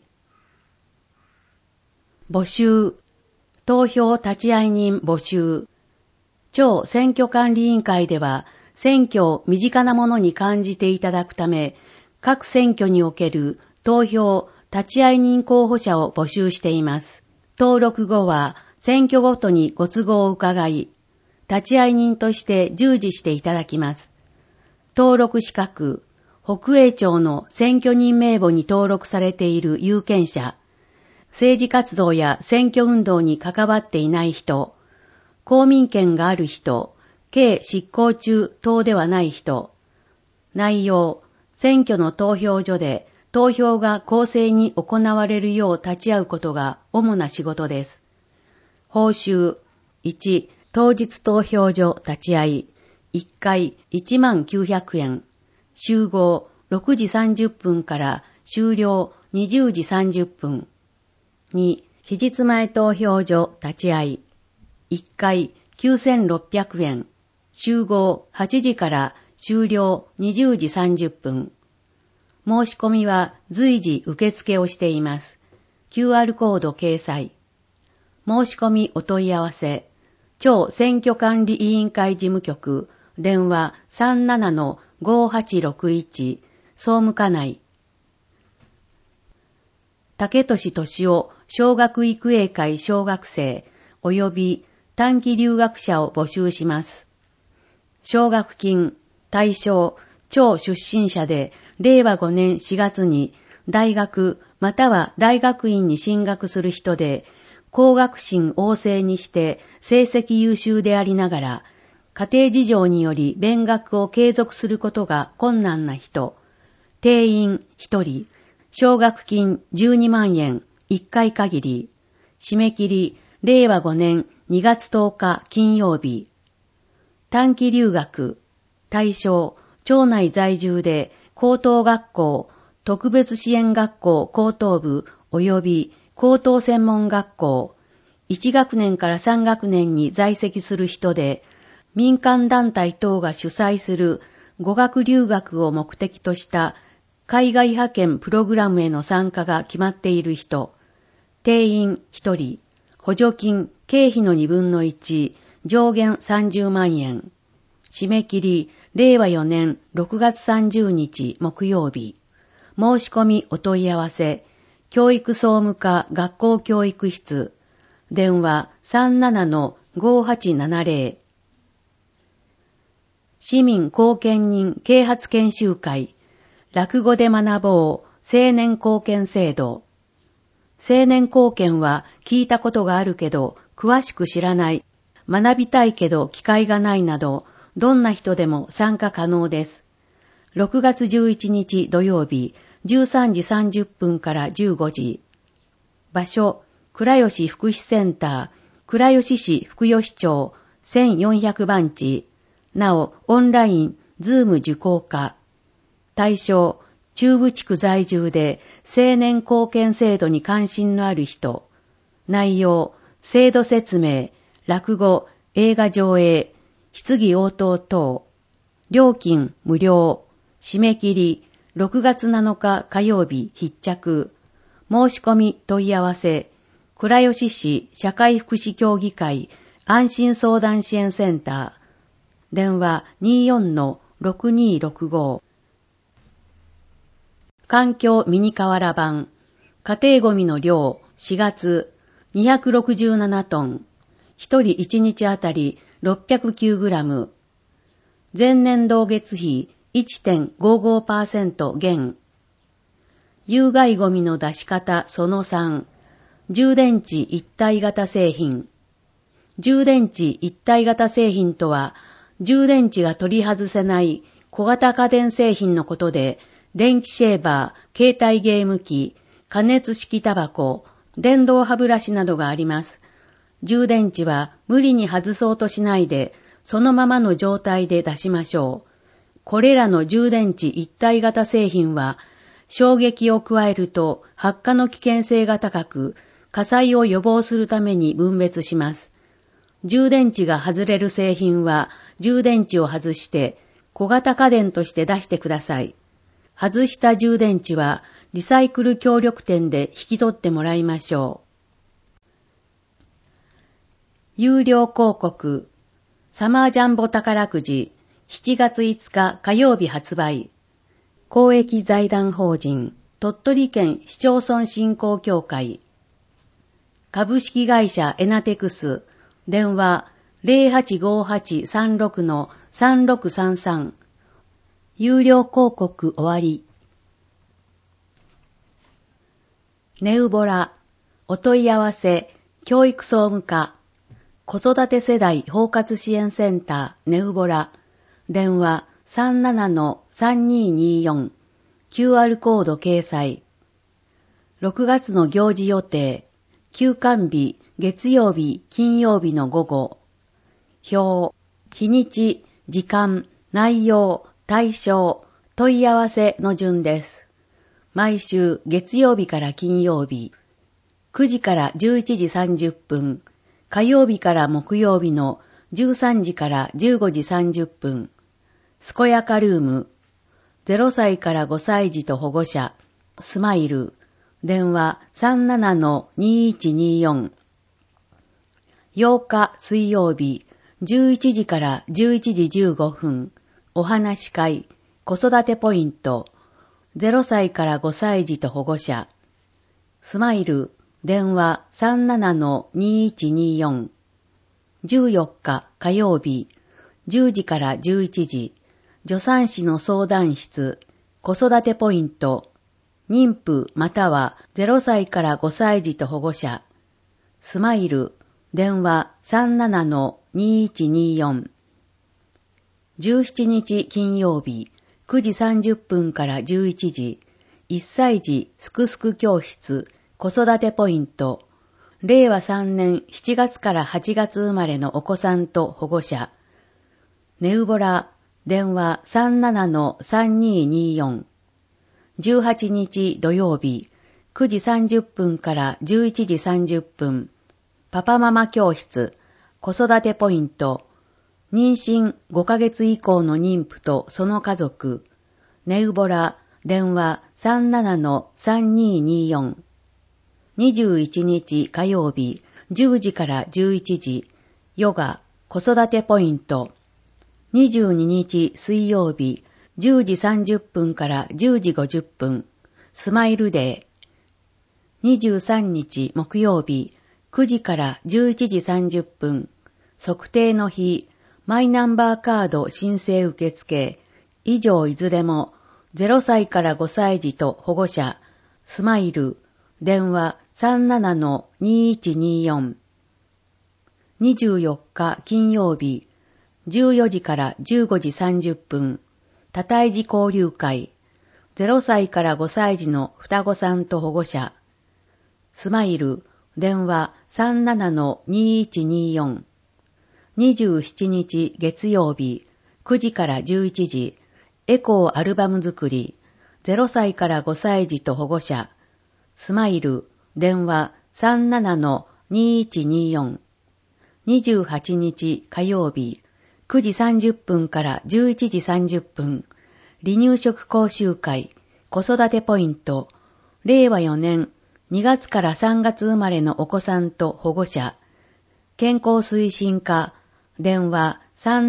[SPEAKER 4] 募集。投票立会人募集。町選挙管理委員会では、選挙を身近なものに感じていただくため、各選挙における投票立会人候補者を募集しています。登録後は、選挙ごとにご都合を伺い、立会人として従事していただきます。登録資格、北栄町の選挙人名簿に登録されている有権者、政治活動や選挙運動に関わっていない人、公民権がある人、刑執行中等ではない人。内容、選挙の投票所で投票が公正に行われるよう立ち会うことが主な仕事です。報酬、1、当日投票所立ち会い、1回19,000円。集合6時30分から終了20時30分。2、期日前投票所立ち会い。1回9,600円。集合8時から終了20時30分。申し込みは随時受付をしています。QR コード掲載。申し込みお問い合わせ。 町選挙管理委員会事務局、電話 37-5861、総務課内。竹俊俊夫小学育英会小学生及び短期留学者を募集します。奨学金、対象、町出身者で令和5年4月に大学または大学院に進学する人で、高学心旺盛にして成績優秀でありながら、家庭事情により勉学を継続することが困難な人、定員1人、奨学金12万円、1回限り、締め切り、令和5年2月10日金曜日。短期留学、対象、町内在住で高等学校、特別支援学校高等部及び高等専門学校、1学年から3学年に在籍する人で、民間団体等が主催する語学留学を目的とした海外派遣プログラムへの参加が決まっている人、定員1人、補助金経費の2分の1、上限30万円。締め切り、令和4年6月30日木曜日。申し込みお問い合わせ、教育総務課学校教育室、電話 37-5870。市民貢献人啓発研修会、落語で学ぼう青年貢献制度。青年貢献は聞いたことがあるけど詳しく知らない、学びたいけど機会がないなど、どんな人でも参加可能です。6月11日土曜日、13時30分から15時。場所、倉吉福祉センター、倉吉市福吉町1400番地。なお、オンライン、ズーム受講可。対象、中部地区在住で青年貢献制度に関心のある人。内容、制度説明、落語、映画上映、質疑応答等。料金無料。締め切り、6月7日火曜日必着。申し込み問い合わせ、倉吉市社会福祉協議会安心相談支援センター。電話 24-6265。環境ミニ瓦版。家庭ゴミの量4月267トン。1人1日あたり609グラム。前年同月比 1.55% 減。有害ゴミの出し方その3。充電池一体型製品。充電池一体型製品とは、充電池が取り外せない小型家電製品のことで、電気シェーバー、携帯ゲーム機、加熱式タバコ、電動歯ブラシなどがあります。充電池は無理に外そうとしないで、そのままの状態で出しましょう。これらの充電池一体型製品は、衝撃を加えると発火の危険性が高く、火災を予防するために分別します。充電池が外れる製品は、充電池を外して小型家電として出してください。外した充電池はリサイクル協力店で引き取ってもらいましょう。有料広告、サマージャンボ宝くじ、7月5日火曜日発売。公益財団法人、鳥取県市町村振興協会。株式会社エナテクス、電話 085836-3633。有料広告終わり。ネウボラ、お問い合わせ、教育総務課、子育て世代包括支援センターネウボラ、電話 37-3224、QR コード掲載。6月の行事予定、休館日、月曜日、金曜日の午後。表、日にち、時間、内容、対象、問い合わせの順です。毎週月曜日から金曜日、9時から11時30分、火曜日から木曜日の13時から15時30分、健やかルーム、0歳から5歳児と保護者、スマイル、電話 37-2124。 8日水曜日、11時から11時15分、お話し会、子育てポイント、0歳から5歳児と保護者、スマイル、電話 37-2124、14日火曜日、10時から11時、助産師の相談室、子育てポイント、妊婦または0歳から5歳児と保護者、スマイル、電話 37-2124。17日金曜日、9時30分から11時、1歳児すくすく教室、子育てポイント、令和3年7月から8月生まれのお子さんと保護者、ネウボラ、電話 37-3224。18日土曜日、9時30分から11時30分、パパママ教室、子育てポイント、妊娠5ヶ月以降の妊婦とその家族、ネウボラ、電話 37-3224。21日火曜日、10時から11時、ヨガ、子育てポイント。22日水曜日、10時30分から10時50分、スマイルデー。23日木曜日、9時から11時30分、測定の日、マイナンバーカード申請受付、以上いずれも0歳から5歳児と保護者、スマイル、電話 37-2124。24日金曜日、14時から15時30分、多胎児交流会、0歳から5歳児の双子さんと保護者、スマイル、電話 37-2124。27日月曜日、9時から11時、エコーアルバム作り、0歳から5歳児と保護者、スマイル、電話 37-2124。28日火曜日、9時30分から11時30分、離乳食講習会、子育てポイント、令和4年2月から3月生まれのお子さんと保護者、健康推進課、電話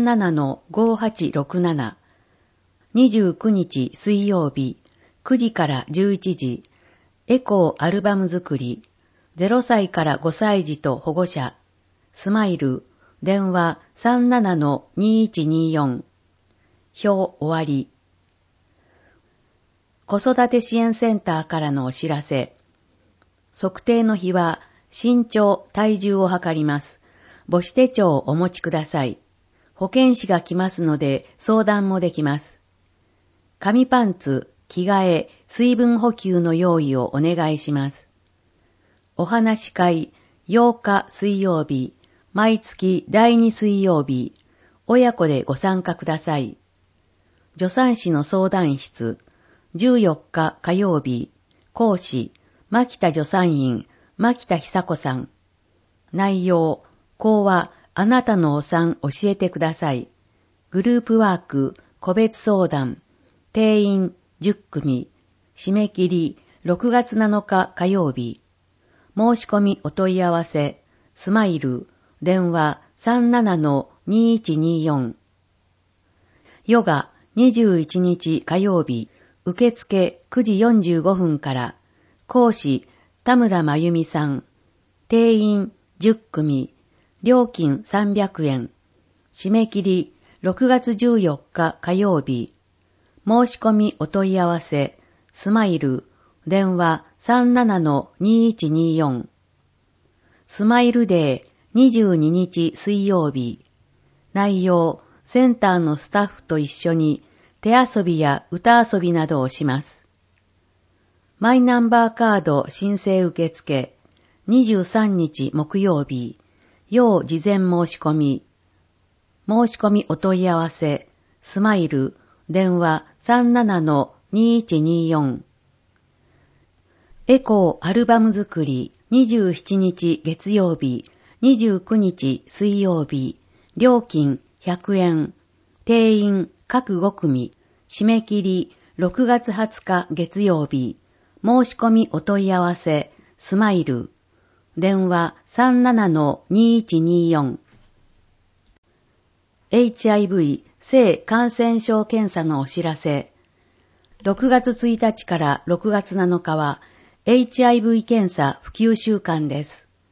[SPEAKER 4] 37-5867。29日水曜日、9時から11時、エコーアルバム作り、0歳から5歳児と保護者、スマイル、電話 37-2124。表終わり。子育て支援センターからのお知らせ。測定の日は身長、体重を測ります。母子手帳をお持ちください。保健師が来ますので相談もできます。紙パンツ、着替え、水分補給の用意をお願いします。お話し会、8日水曜日、毎月第2水曜日、親子でご参加ください。助産師の相談室、14日火曜日、講師、牧田助産院、牧田久子さん。内容、講話、あなたのお産教えてください。グループワーク、個別相談、定員10組、締め切り6月7日火曜日。申し込みお問い合わせ、スマイル、電話 37-2124。ヨガ21日火曜日、受付9時45分から、講師田村真由美さん、定員10組、料金300円、締め切り6月14日火曜日。申し込みお問い合わせ、スマイル、電話 37-2124。スマイルデー22日水曜日。内容、センターのスタッフと一緒に手遊びや歌遊びなどをします。マイナンバーカード申請受付、23日木曜日。要事前申し込み。申し込みお問い合わせ、スマイル、電話 37-2124。エコーアルバム作り、27日月曜日、29日水曜日、料金100円、定員各5組、締め切り6月20日月曜日、申し込みお問い合わせ、スマイル、 電話 37-2124。HIV 性感染症検査のお知らせ。6月1日から6月7日は HIV 検査普及週間です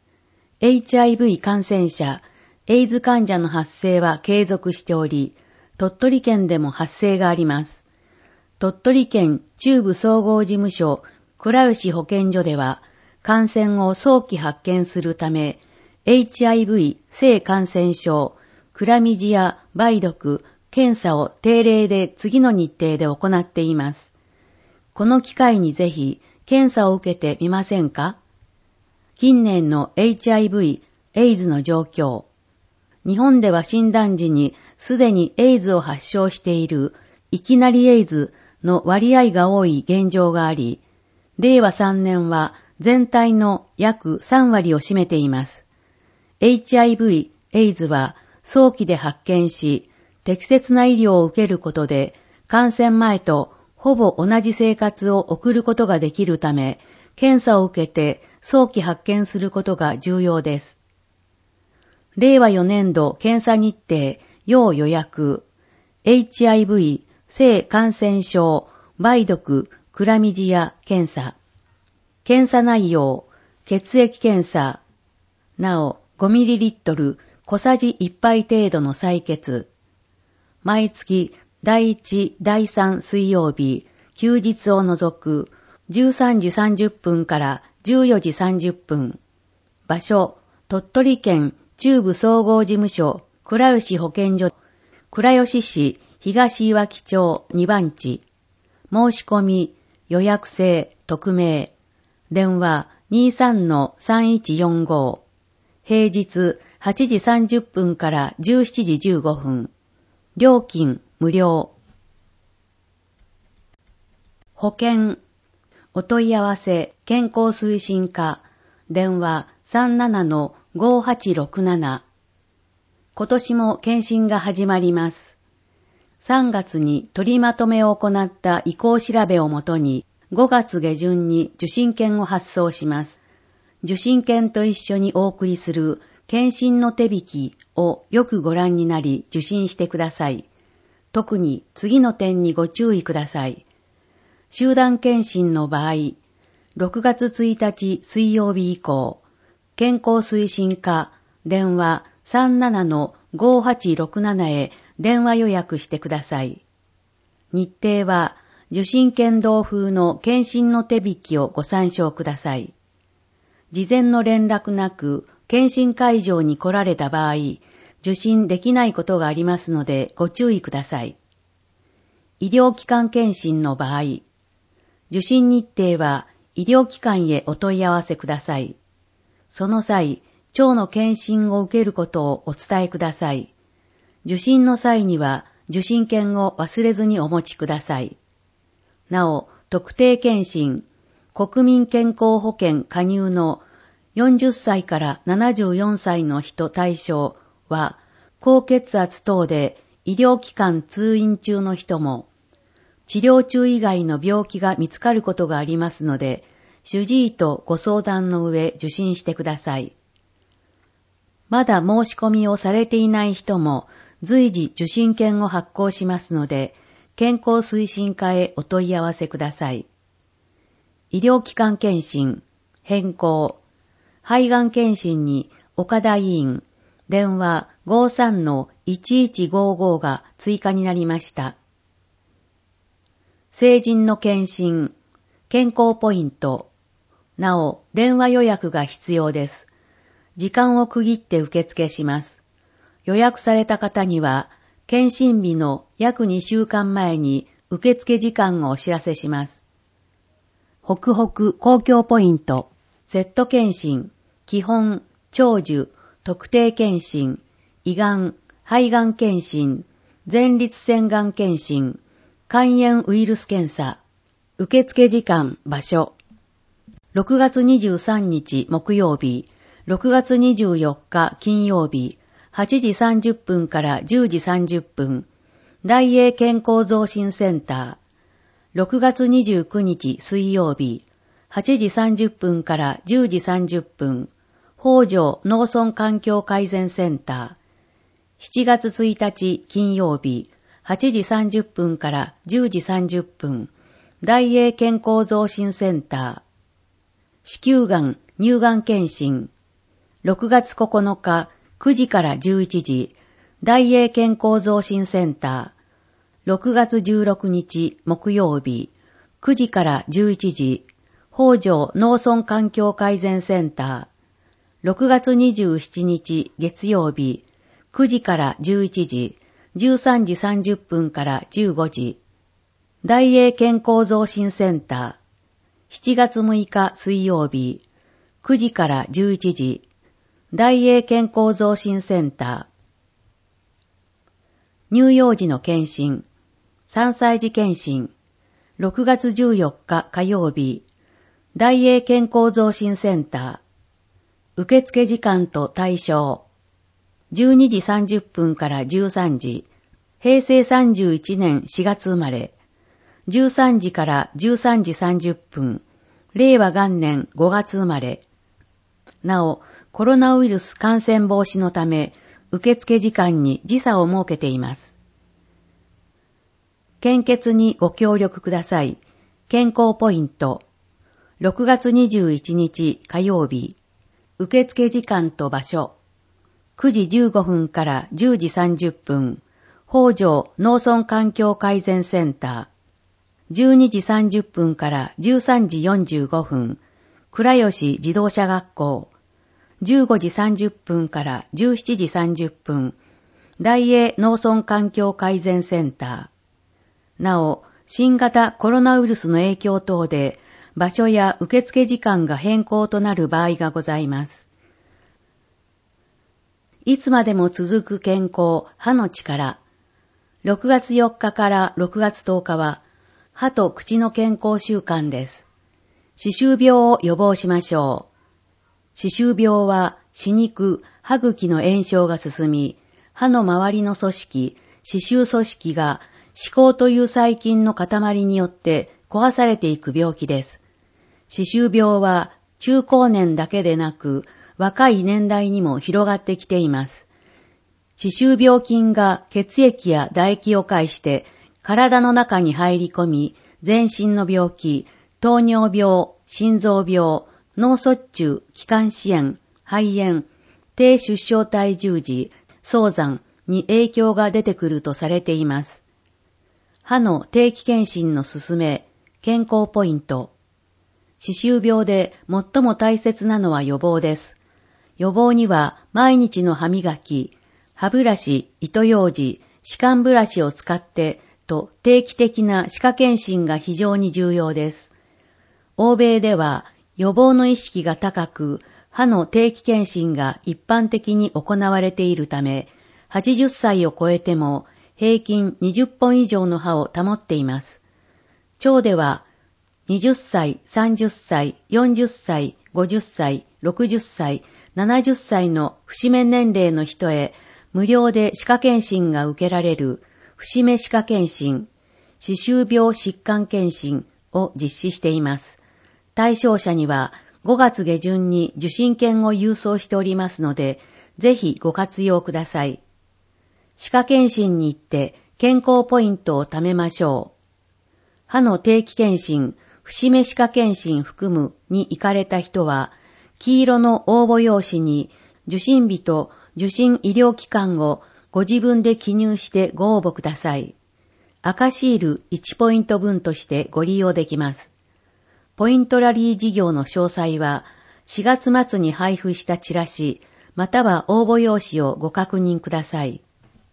[SPEAKER 4] 。HIV 感染者、エイズ患者の発生は継続しており、鳥取県でも発生があります。鳥取県中部総合事務所倉吉保健所では、感染を早期発見するため、HIV 性感染症、クラミジア、梅毒、検査を定例で次の日程で行っています。この機会にぜひ検査を受けてみませんか？近年の HIV、エイズの状況。日本では診断時にすでにエイズを発症しているいきなりエイズの割合が多い現状があり、令和3年は全体の約3割を占めています。HIV、エイズは早期で発見し、適切な医療を受けることで、感染前とほぼ同じ生活を送ることができるため、検査を受けて早期発見することが重要です。令和4年度検査日程、要予約、HIV、性感染症、梅毒、クラミジア検査。検査内容、血液検査。なお、5ml、小さじ1杯程度の採血。毎月第1、第3水曜日、休日を除く13時30分から14時30分。場所、鳥取県中部総合事務所倉吉保健所、倉吉市東岩木町2番地。申し込み、予約制、匿名。電話 23-3145。平日8時30分から17時15分。料金無料。保険。お問い合わせ健康推進課。電話 37-5867。今年も検診が始まります。3月に取りまとめを行った意向調べをもとに、5月下旬に受診券を発送します。受診券と一緒にお送りする検診の手引きをよくご覧になり受診してください。特に次の点にご注意ください。集団検診の場合、6月1日水曜日以降、健康推進課電話 37-5867 へ電話予約してください。日程は受診券同封の検診の手引きをご参照ください。事前の連絡なく検診会場に来られた場合、受診できないことがありますのでご注意ください。医療機関検診の場合、受診日程は医療機関へお問い合わせください。その際、腸の検診を受けることをお伝えください。受診の際には受診券を忘れずにお持ちください。なお、特定健診、国民健康保険加入の40歳から74歳の人対象は、高血圧等で医療機関通院中の人も、治療中以外の病気が見つかることがありますので、主治医とご相談の上受診してください。まだ申し込みをされていない人も随時受診券を発行しますので、健康推進課へお問い合わせください。医療機関検診、変更、肺がん検診に岡田医院、電話 53-1155 が追加になりました。成人の検診、健康ポイント、なお電話予約が必要です。時間を区切って受付します。予約された方には、検診日の約2週間前に受付時間をお知らせします。ホクホク公共ポイント、セット検診、基本、長寿、特定検診、胃がん、肺がん検診、前立腺がん検診、肝炎ウイルス検査、受付時間、場所。6月23日木曜日、6月24日金曜日、8時30分から10時30分、大英健康増進センター。6月29日水曜日、8時30分から10時30分、 北条農村環境改善センター。7月1日金曜日、8時30分から10時30分、大英健康増進センター。子宮がん、乳がん検診。6月9日、9時から11時、大英健康増進センター。6月16日木曜日、9時から11時、北条農村環境改善センター。6月27日月曜日、9時から11時、13時30分から15時、大英健康増進センター。7月6日水曜日、9時から11時、大英健康増進センター。乳幼児の検診、3歳児検診、6月14日火曜日、大英健康増進センター。受付時間と対象。12時30分から13時、平成31年4月生まれ。13時から13時30分、令和元年5月生まれ。なお、コロナウイルス感染防止のため、受付時間に時差を設けています。献血にご協力ください。健康ポイント。6月21日火曜日。受付時間と場所。9時15分から10時30分。北条農村環境改善センター。12時30分から13時45分。倉吉自動車学校。15時30分から17時30分。大英農村環境改善センター。なお、新型コロナウイルスの影響等で、場所や受付時間が変更となる場合がございます。いつまでも続く健康、歯の力。6月4日から6月10日は、歯と口の健康週間です。歯周病を予防しましょう。歯周病は歯肉、歯茎の炎症が進み、歯の周りの組織、歯周組織が歯垢という細菌の塊によって壊されていく病気です。歯周病は中高年だけでなく若い年代にも広がってきています。歯周病菌が血液や唾液を介して体の中に入り込み、全身の病気、糖尿病、心臓病、脳卒中、気管支炎、肺炎、低出生体重児、早産に影響が出てくるとされています。歯の定期検診の勧め、健康ポイント。歯周病で最も大切なのは予防です。予防には毎日の歯磨き、歯ブラシ、糸ようじ、歯間ブラシを使ってと定期的な歯科検診が非常に重要です。欧米では予防の意識が高く、歯の定期検診が一般的に行われているため、80歳を超えても平均20本以上の歯を保っています。腸では20歳、30歳、40歳、50歳、60歳、70歳の節目年齢の人へ無料で歯科検診が受けられる節目歯科検診、歯周病疾患検診を実施しています。対象者には5月下旬に受診券を郵送しておりますので、ぜひご活用ください。歯科検診に行って健康ポイントを貯めましょう。歯の定期検診、節目歯科検診含むに行かれた人は、黄色の応募用紙に受診日と受診医療機関をご自分で記入してご応募ください。赤シール1ポイント分としてご利用できます。ポイントラリー事業の詳細は、4月末に配布したチラシ、または応募用紙をご確認ください。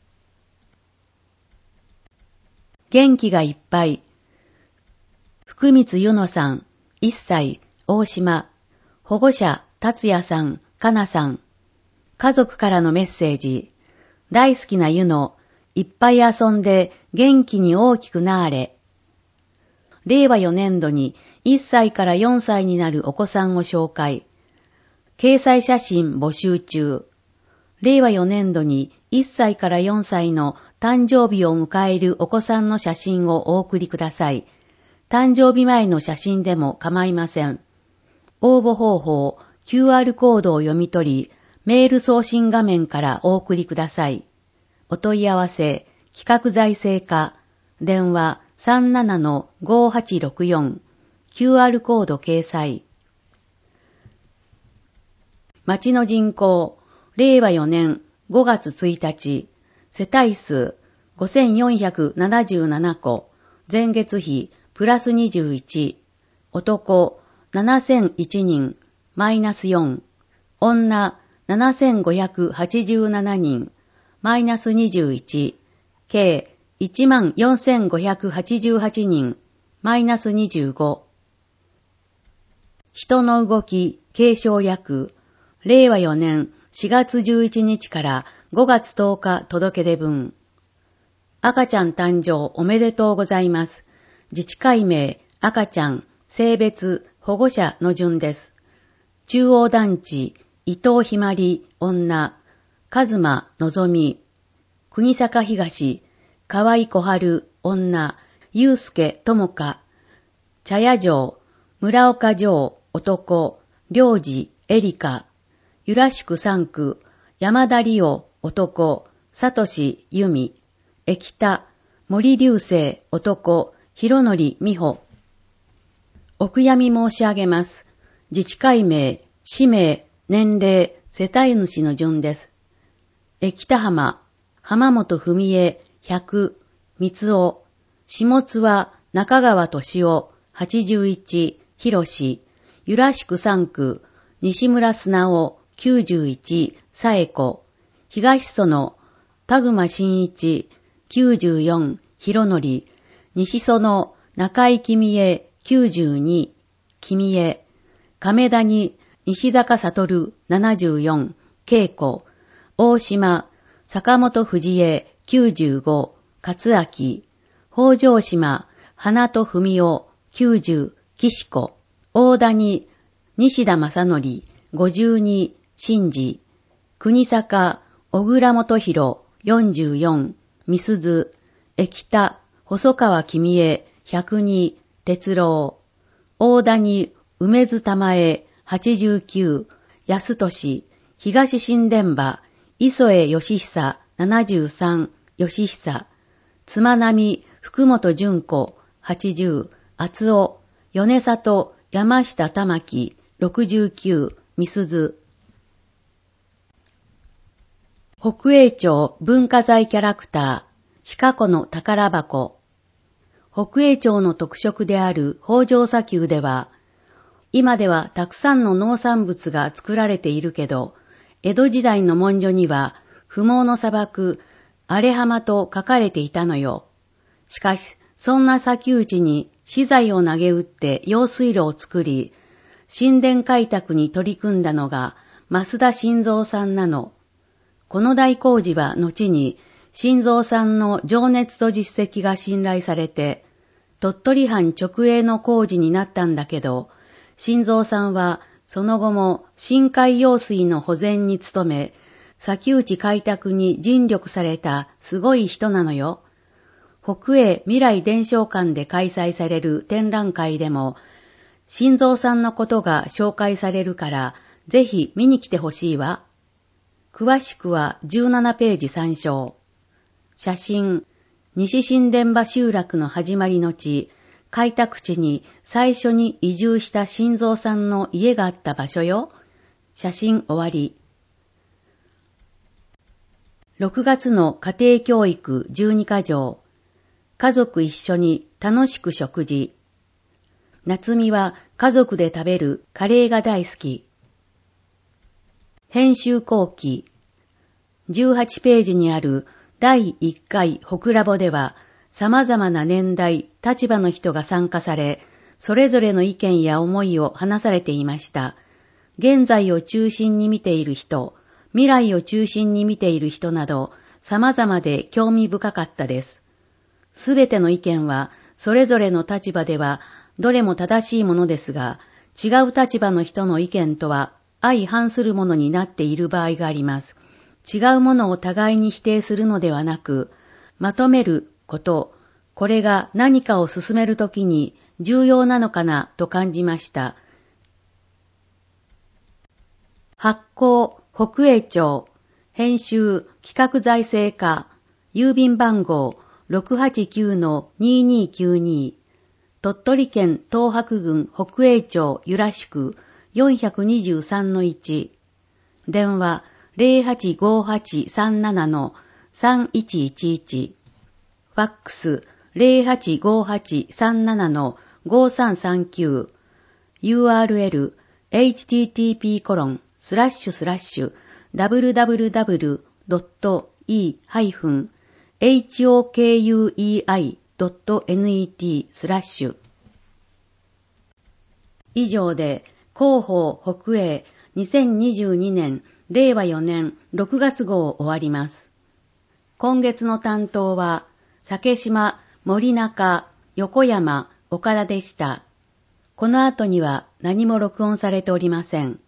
[SPEAKER 4] 元気がいっぱい。福光ゆのさん、1歳、大島。保護者、達也さん、かなさん。家族からのメッセージ。大好きなゆの、いっぱい遊んで元気に大きくなーれ。令和4年度に1歳から4歳になるお子さんを紹介。掲載写真募集中。令和4年度に1歳から4歳の誕生日を迎えるお子さんの写真をお送りください。誕生日前の写真でも構いません。応募方法、 QR コードを読み取り、メール送信画面からお送りください。お問い合わせ、企画財政課、電話 37-5864、QR コード掲載。町の人口、令和4年5月1日、世帯数5477戸、前月比プラス21、男7001人、マイナス4、女7587人、マイナス21、計14,588人、マイナス25。人の動き、継承略、令和4年4月11日から5月10日届け出分。赤ちゃん誕生おめでとうございます。自治会名、赤ちゃん、性別、保護者の順です。中央団地、伊藤ひまり、女、和馬のぞみ、国坂東、河合小春、女、祐介智香、茶屋城、村岡城、男、領事、エリカ、ゆらしく3区、山田理央、男、佐藤由美、液田、森流星、男、広則美穂。お悔やみ申し上げます。自治会名、氏名、年齢、世帯主の順です。液田浜、浜本文江、100、三尾、下津は中川敏夫、81、広志、ゆらしく3区、西村砂尾、91、佐恵子、東園、田熊真一、94、広則、西園、中井君江、92、君江、亀谷、西坂悟、74、恵子、大島、坂本藤江、95、勝明、北条島、花戸文夫、90、岸子、大谷、西田正則、52、新次、国坂、小倉元弘、44、美鈴、液田、細川君江、102、哲郎、大谷、梅津玉江、89、安俊、東新田場、磯江義久、73、義久、妻並、福本純子、80、厚尾、米里、山下玉木、69、美鈴。北栄町文化財キャラクター、鹿子の宝箱。北栄町の特色である北条砂丘では、今ではたくさんの農産物が作られているけど、江戸時代の文書には、不毛の砂漠、荒れ浜と書かれていたのよ。しかし、そんな砂丘地に資材を投げ打って用水路を作り、神殿開拓に取り組んだのが増田新三さんなの。この大工事は後に新三さんの情熱と実績が信頼されて、鳥取藩直営の工事になったんだけど、新三さんはその後も深海用水の保全に努め、砂丘地開拓に尽力されたすごい人なのよ。北栄未来伝承館で開催される展覧会でも、新三さんのことが紹介されるから、ぜひ見に来てほしいわ。詳しくは17ページ参照。写真、西新田場集落の始まりの地、開拓地に最初に移住した新三さんの家があった場所よ。写真終わり。6月の家庭教育12か条。家族一緒に楽しく食事。夏美は家族で食べるカレーが大好き。編集後期。18ページにある第1回北ラボでは、様々な年代、立場の人が参加され、それぞれの意見や思いを話されていました。現在を中心に見ている人、未来を中心に見ている人など、様々で興味深かったです。すべての意見は、それぞれの立場では、どれも正しいものですが、違う立場の人の意見とは相反するものになっている場合があります。違うものを互いに否定するのではなく、まとめること、これが何かを進めるときに重要なのかなと感じました。 発行、北栄町、編集、企画財政課、郵便番号 689-2292、鳥取県東白郡北栄町由良宿 423-1、電話 085837-3111、ファックス 085837-5339、URL http://www.e-hokui.net/ 以上で広報北栄2022年令和4年6月号を終わります。今月の担当は酒島、森中、横山、岡田でした。この後には何も録音されておりません。